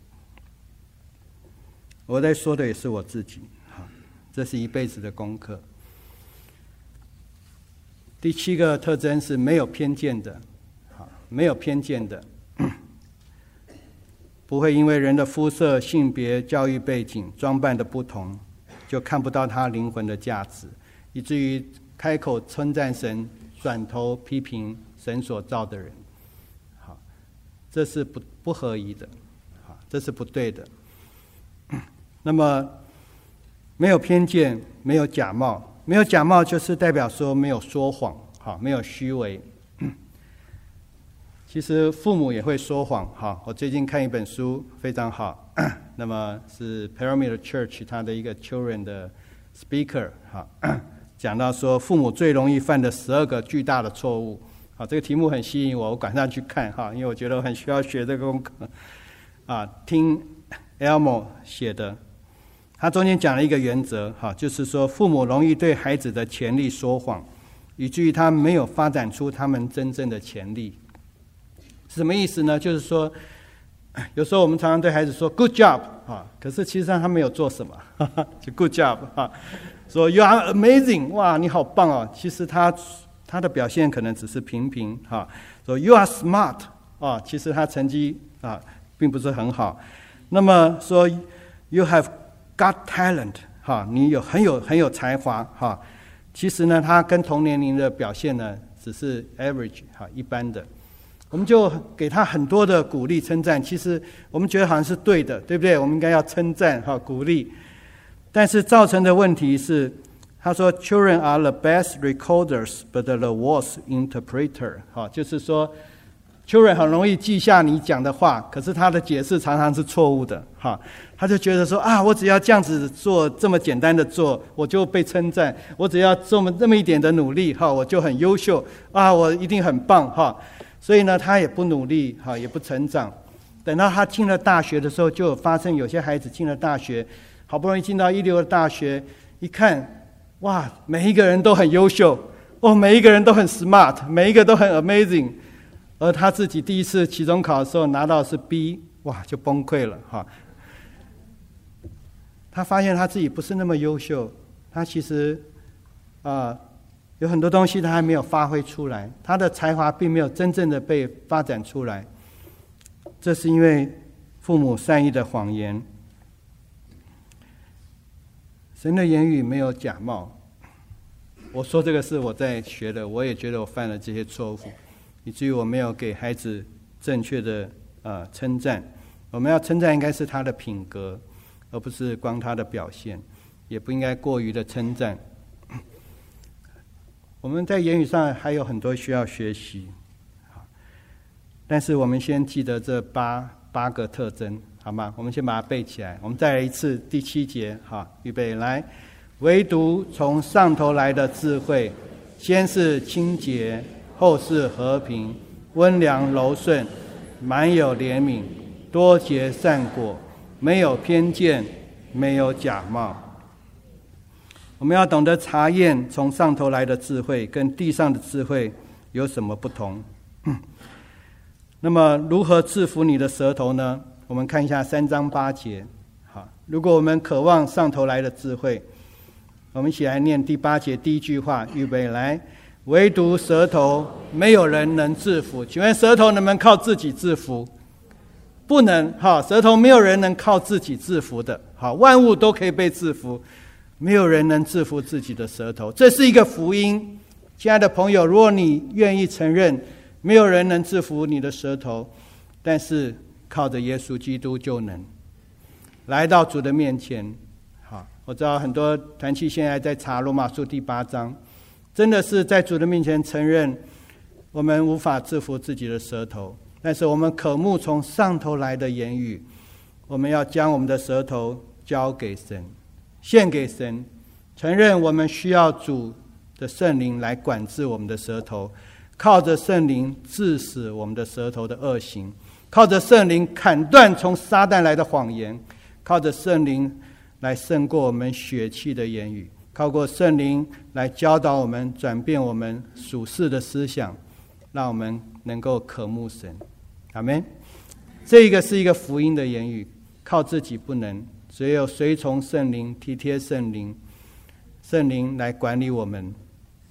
我在说的也是我自己，好，这是一辈子的功课。 第七个特征是没有偏见的，好，没有偏见的，不会因为人的肤色、性别、教育背景、装扮的不同，就看不到他灵魂的价值，以至于开口称赞神，转头批评神所造的人。好，这是不不合宜的，好，这是不对的。那么没有偏见，没有假冒，没有假冒就是代表说没有说谎，好，没有虚伪。其实父母也会说谎，哈。我最近看一本书非常好，那么是 Pyramid Church 他的一个 children 的 speaker， 哈，讲到说父母最容易犯的十二个巨大的错误。好，这个题目很吸引我，我赶上去看，哈，因为我觉得我很需要学这个功课。啊，听 Elmo 写的，他中间讲了一个原则，哈，就是说父母容易对孩子的潜力说谎，以至于他没有发展出他们真正的潜力。什么意思呢？就是说，有时候我们常常对孩子说 "Good job" 啊，可是其实上他没有做什么，哈哈，就 "Good job" 啊，说 "You are amazing"， 哇，你好棒哦。其实他他的表现可能只是平平，哈。说 "You are smart" 啊，其实他成绩啊并不是很好。那么说 "You have got talent" 哈，你有很有很有才华哈。其实呢，他跟同年龄的表现呢只是 average 哈，一般的。我们就给他很多的鼓励称赞，其实我们觉得好像是对的，对不对？我们应该要称赞哈，鼓励。但是造成的问题是，他说 "Children are the best recorders, but the worst interpreter"。哈，就是说 ，children 很容易记下你讲的话，可是他的解释常常是错误的。哈，他就觉得说啊，我只要这样子做，这么简单的做，我就被称赞；我只要这么这么一点的努力，哈，我就很优秀啊，我一定很棒，哈。所以呢，他也不努力，哈，也不成长。等到他进了大学的时候，就有发生有些孩子进了大学，好不容易进到一流的大学，一看，哇，每一个人都很优秀，哦，每一个人都很 smart， 每一个都很 amazing， 而他自己第一次期中考的时候拿到的是 B， 哇，就崩溃了，哈。他发现他自己不是那么优秀，他其实，啊、呃。有很多东西他还没有发挥出来，他的才华并没有真正的被发展出来，这是因为父母善意的谎言。神的言语没有假冒，我说这个是我在学的，我也觉得我犯了这些错误，以至于我没有给孩子正确的呃称赞。我们要称赞应该是他的品格，而不是光他的表现，也不应该过于的称赞。我们在言语上还有很多需要学习，但是我们先记得这八八个特征，好吗？我们先把它背起来。我们再来一次第七节，好，预备来。唯独从上头来的智慧，先是清洁，后是和平，温良柔顺，满有怜悯，多结善果，没有偏见，没有假冒。我们要懂得查验从上头来的智慧跟地上的智慧有什么不同。那么如何制服你的舌头呢？我们看一下三章八节。好，如果我们渴望上头来的智慧，我们一起来念第八节第一句话，预备来。唯独舌头没有人能制服。请问舌头能不能靠自己制服？不能。好，舌头没有人能靠自己制服的。好，万物都可以被制服，没有人能制服自己的舌头，这是一个福音。亲爱的朋友，如果你愿意承认没有人能制服你的舌头，但是靠着耶稣基督就能来到主的面前。好，我知道很多团契现在在查罗马书第八章，真的是在主的面前承认我们无法制服自己的舌头，但是我们渴慕从上头来的言语，我们要将我们的舌头交给神，献给神，承认我们需要主的圣灵来管制我们的舌头，靠着圣灵治死我们的舌头的恶行，靠着圣灵砍断从撒旦来的谎言，靠着圣灵来胜过我们血气的言语，靠过圣灵来教导我们，转变我们属世的思想，让我们能够渴慕神。阿们。这个是一个福音的言语，靠自己不能，只有随从圣灵，体贴圣灵，圣灵来管理我们，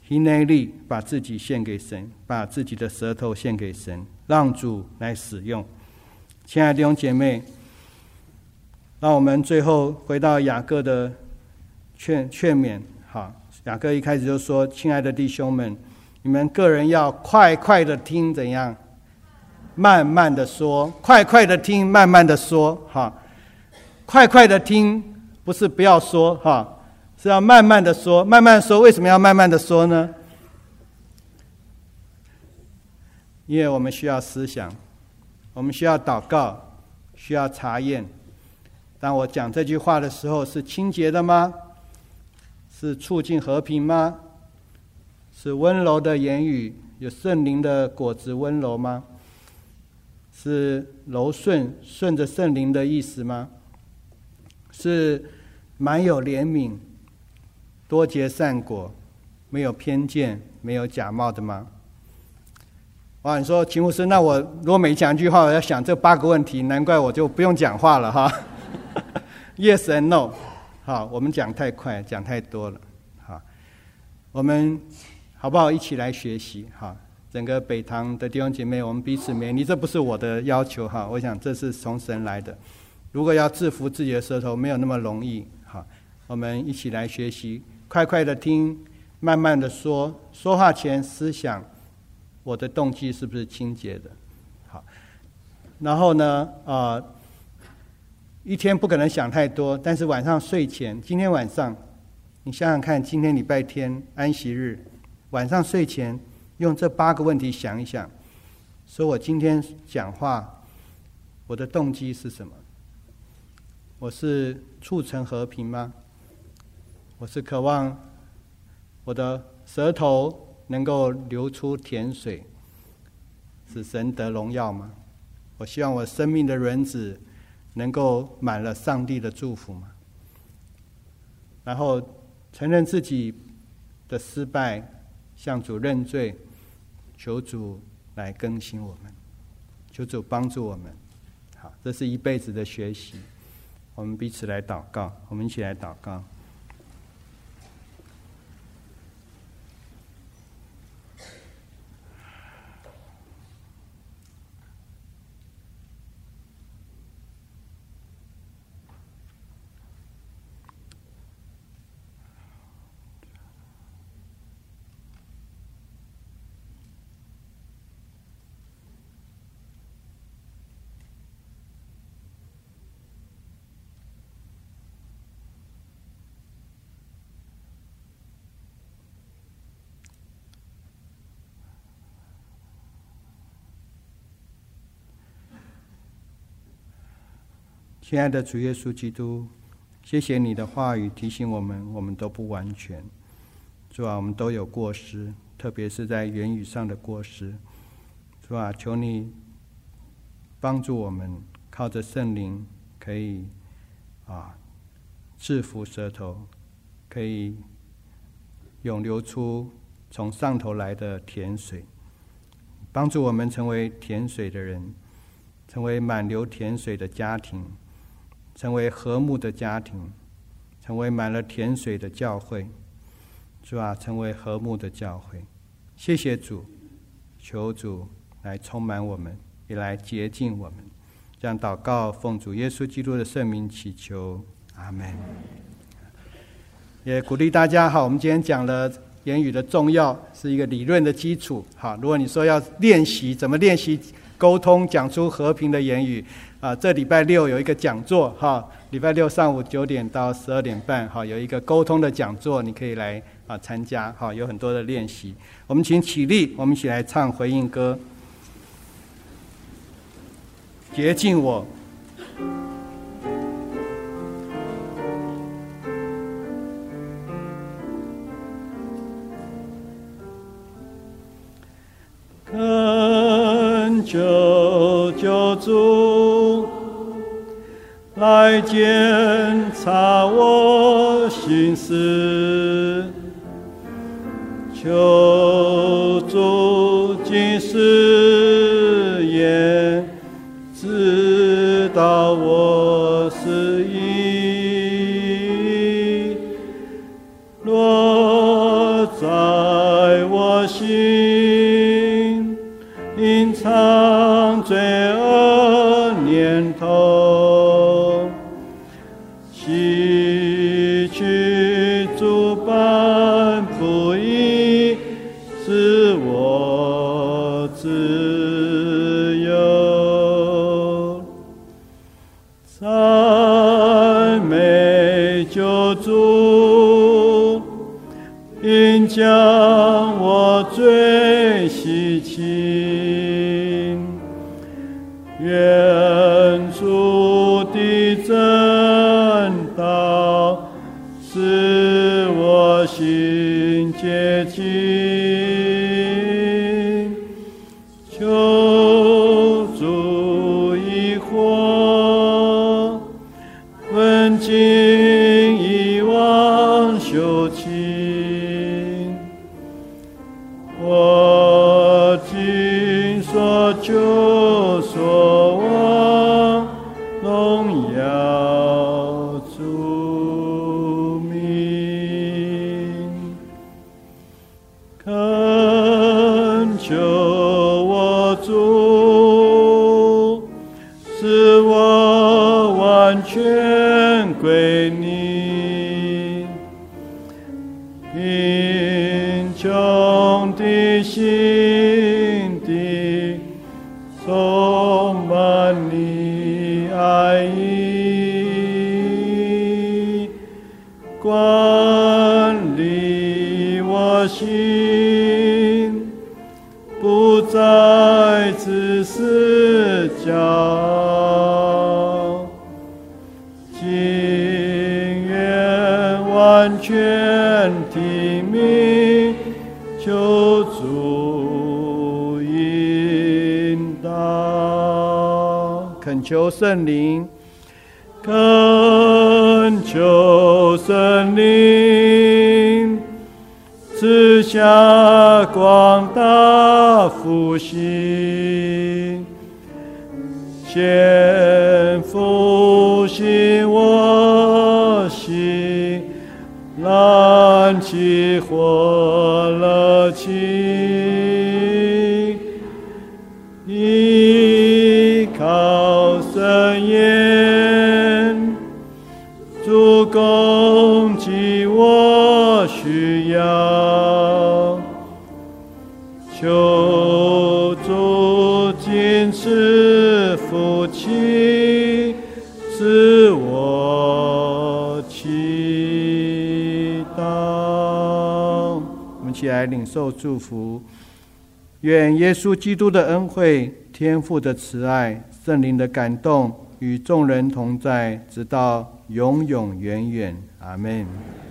以内利把自己献给神，把自己的舌头献给神，让主来使用。亲爱的弟兄姐妹，让我们最后回到雅各的劝劝勉。好，雅各一开始就说：亲爱的弟兄们，你们个人要快快的听，怎样？慢慢的说，快快的听，慢慢的说。哈，快快的听不是不要说，哈，是要慢慢的说。慢慢说，为什么要慢慢的说呢？因为我们需要思想，我们需要祷告，需要查验。当我讲这句话的时候，是清洁的吗？是促进和平吗？是温柔的言语，有圣灵的果子温柔吗？是柔顺，顺着圣灵的意思吗？是满有怜悯，多结善果，没有偏见，没有假冒的吗？哇，你说秦牧师，那我如果每讲一句话，我要想这八个问题，难怪我就不用讲话了哈。Yes and no， 好，我们讲太快，讲太多了，好，我们好不好一起来学习？哈，整个北堂的弟兄姐妹，我们彼此勉励，这不是我的要求哈，我想这是从神来的。如果要制服自己的舌头，没有那么容易。好，我们一起来学习，快快的听，慢慢的说，说话前思想。我的动机是不是清洁的？好，然后呢，呃，一天不可能想太多，但是晚上睡前，今天晚上，你想想看，今天礼拜天安息日，晚上睡前用这八个问题想一想，说我今天讲话，我的动机是什么？我是促成和平吗？我是渴望我的舌头能够流出甜水，使神得荣耀吗？我希望我生命的轮子能够满了上帝的祝福吗？然后承认自己的失败，向主认罪，求主来更新我们，求主帮助我们。好，这是一辈子的学习。我们彼此来祷告，我们一起来祷告。亲爱的主耶稣基督，谢谢你的话语提醒我们，我们都不完全。主啊，我们都有过失，特别是在言语上的过失。主啊，求你帮助我们，靠着圣灵可以啊制服舌头，可以涌流出从上头来的甜水，帮助我们成为甜水的人，成为满流甜水的家庭，成为和睦的家庭，成为满了甜水的教会。主啊，成为和睦的教会。谢谢主，求主来充满我们，也来洁净我们。这样祷告，奉主耶稣基督的圣名祈求，阿们。也鼓励大家，好，我们今天讲了言语的重要，是一个理论的基础。好，如果你说要练习怎么练习沟通，讲出和平的言语啊，这礼拜六有一个讲座哈，礼拜六上午九点到十二点半，哈，有一个沟通的讲座，你可以来啊参加，哈，有很多的练习。我们请起立，我们一起来唱回应歌，洁净我。恳求救主来检查我心思，求主今世眼知道我是意，若在救主，应将我罪洗清。愿主的真道使我心洁净，求主以火焚尽以往羞情，我今所求所望，荣耀主名。恳求我主，使我完全归你，贫穷的心底充满你爱意，管理我心，不再自私骄傲，情愿完全听命，求主引导。 恳求圣灵， 恳求圣灵，赐下广大福星，先复兴我心，燃起火热情，依靠圣言，主供给我需要，求主坚持福气，使我祈祷。 我们起来领受祝福。愿耶稣基督的恩惠、天父的慈爱、圣灵的感动与众人同在，直到永永远远。阿们。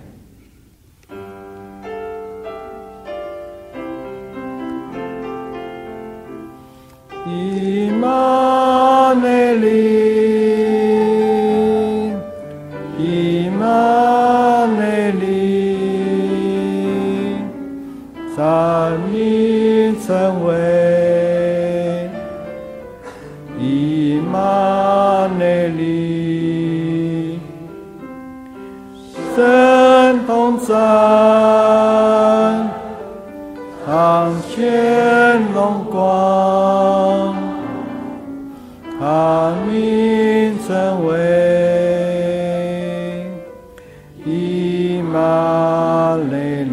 以马内利，以马内利，三名称为以马内利，神同在，彰显荣光，他名称为以马内利。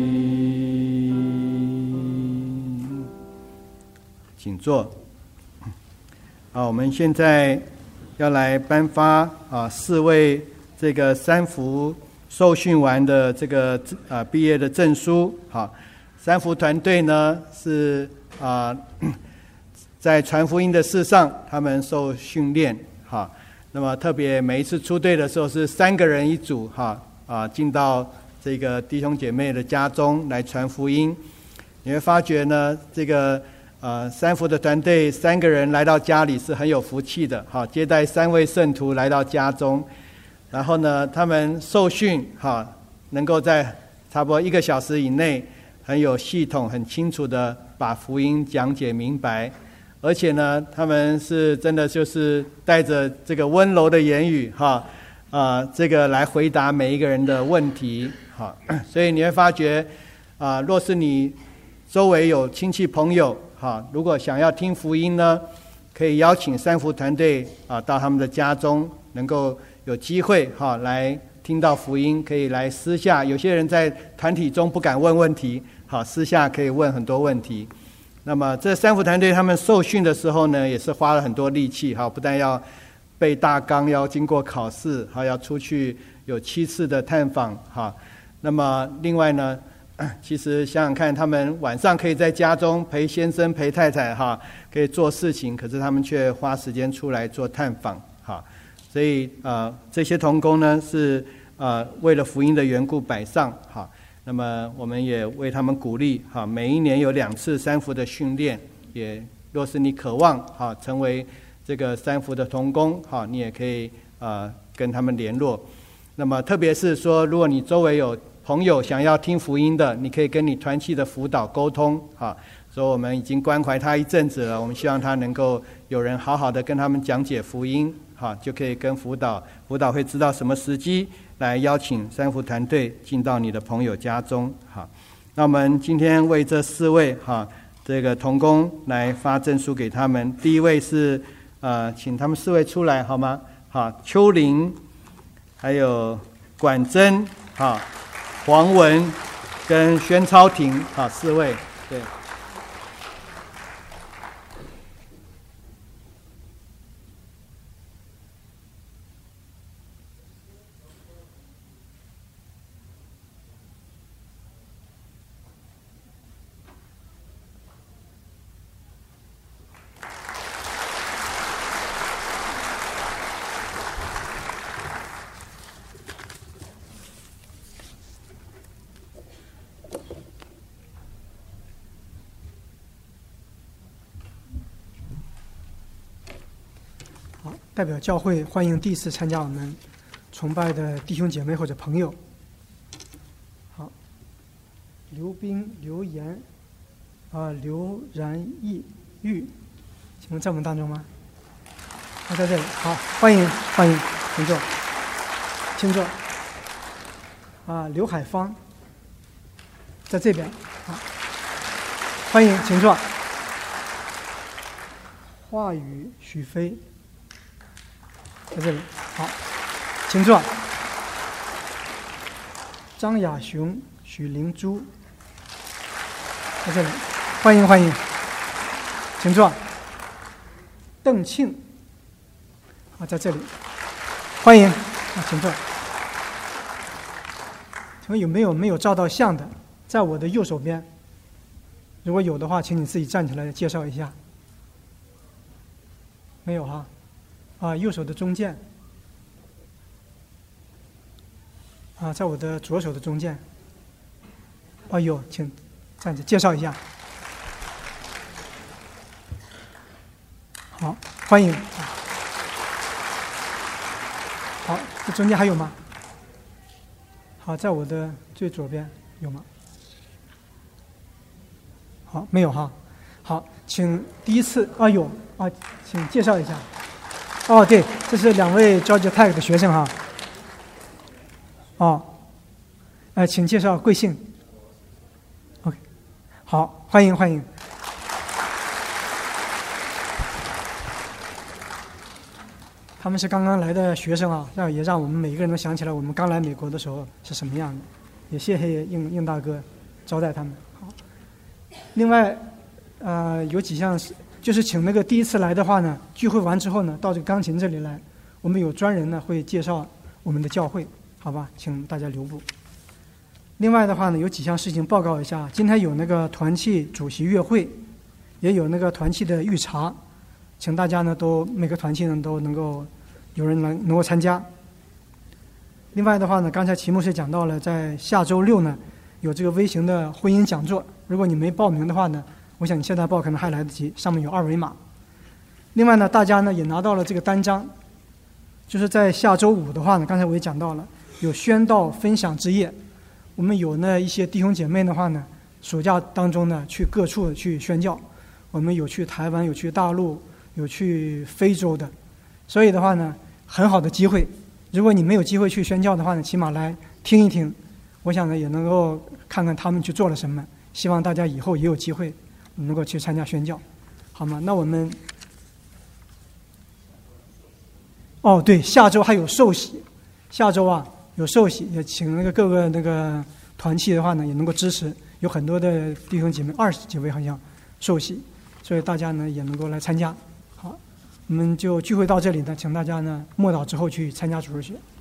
请坐。好，我们现在要来颁发啊四位这个三福受训完的这个啊毕业的证书。好，三福团队呢是啊在传福音的事上他们受训练。好，那么特别每一次出队的时候是三个人一组，哈啊进到这个弟兄姐妹的家中来传福音。你会发觉呢，这个呃，三福的团队三个人来到家里是很有福气的，哈，接待三位圣徒来到家中，然后呢，他们受训，哈，能够在差不多一个小时以内，很有系统、很清楚的把福音讲解明白，而且呢，他们是真的就是带着这个温柔的言语，哈，啊、呃，这个来回答每一个人的问题，哈，所以你会发觉，啊、呃，若是你周围有亲戚朋友，哈，如果想要听福音呢，可以邀请三福团队啊到他们的家中，能够有机会哈来听到福音，可以来私下。有些人在团体中不敢问问题，好，私下可以问很多问题。那么这三福团队他们受训的时候呢，也是花了很多力气，哈，不但要背大纲，要经过考试，哈，要出去有七次的探访，哈。那么另外呢，其实想想看，他们晚上可以在家中陪先生陪太太，哈，可以做事情，可是他们却花时间出来做探访，哈。所以呃，这些同工呢是呃为了福音的缘故摆上，哈。那么我们也为他们鼓励，哈，每一年有两次三福的训练，也若是你渴望，哈，成为这个三福的同工，哈，你也可以呃跟他们联络。那么特别是说，如果你周围有朋友想要听福音的，你可以跟你团契的辅导沟通，哈。所以我们已经关怀他一阵子了，我们希望他能够有人好好的跟他们讲解福音，哈，就可以跟辅导，辅导会知道什么时机来邀请三福团队进到你的朋友家中，哈。那我们今天为这四位哈这个同工来发证书给他们。第一位是呃，请他们四位出来好吗？好，邱玲，还有管真，好，黄文跟宣超婷，好，四位，对。 代表教会欢迎第一次参加我们崇拜的弟兄姐妹或者朋友。好，刘冰、刘岩、啊、刘然义玉，请问在我们当中吗？他、啊、在这里。好，欢迎欢迎，请坐，请坐。啊，刘海芳在这边。好，欢迎，请坐。华宇、许飞。在这里，好，请坐。张雅雄、许灵珠，在这里，欢迎欢迎，请坐。邓庆，啊，在这里，欢迎，啊，请坐。请问有没有没有照到相的？在我的右手边，如果有的话，请你自己站起来介绍一下。没有哈？啊，右手的中间，啊，在我的左手的中间。啊，有，请站着介绍一下。好，欢迎。好，这中间还有吗？好，在我的最左边有吗？好，没有哈。好，请第一次啊有啊，请介绍一下。哦，对，这是两位 Georgia Tech 的学生哈。哦，呃，请介绍贵姓 ？OK， 好，欢迎欢迎。他们是刚刚来的学生啊，让也让我们每一个人都想起来我们刚来美国的时候是什么样的。也谢谢应应大哥招待他们。好，另外，呃，有几项是。就是请那个第一次来的话呢，聚会完之后呢，到这个钢琴这里来，我们有专人呢会介绍我们的教会，好吧？请大家留步。另外的话呢，有几项事情报告一下。今天有那个团契主席月会，也有那个团契的预查，请大家呢都每个团契呢都能够有人能能够参加。另外的话呢，刚才齐牧师讲到了，在下周六呢有这个微型的婚姻讲座，如果你没报名的话呢，我想你现在报可能还来得及，上面有二维码。另外呢，大家呢也拿到了这个单张，就是在下周五的话呢，刚才我也讲到了，有宣道分享之夜。我们有呢一些弟兄姐妹的话呢，暑假当中呢去各处去宣教，我们有去台湾，有去大陆，有去非洲的，所以的话呢，很好的机会。如果你没有机会去宣教的话呢，起码来听一听，我想呢也能够看看他们去做了什么。希望大家以后也有机会能够去参加宣教，好吗？那我们，哦，对，下周还有受洗，下周啊有受洗，也请那个各个那个团契的话呢，也能够支持，有很多的弟兄姐妹，二十几位好像受洗，所以大家呢也能够来参加。好， 我们就聚会到这里呢，请大家呢默祷之后去参加主日学。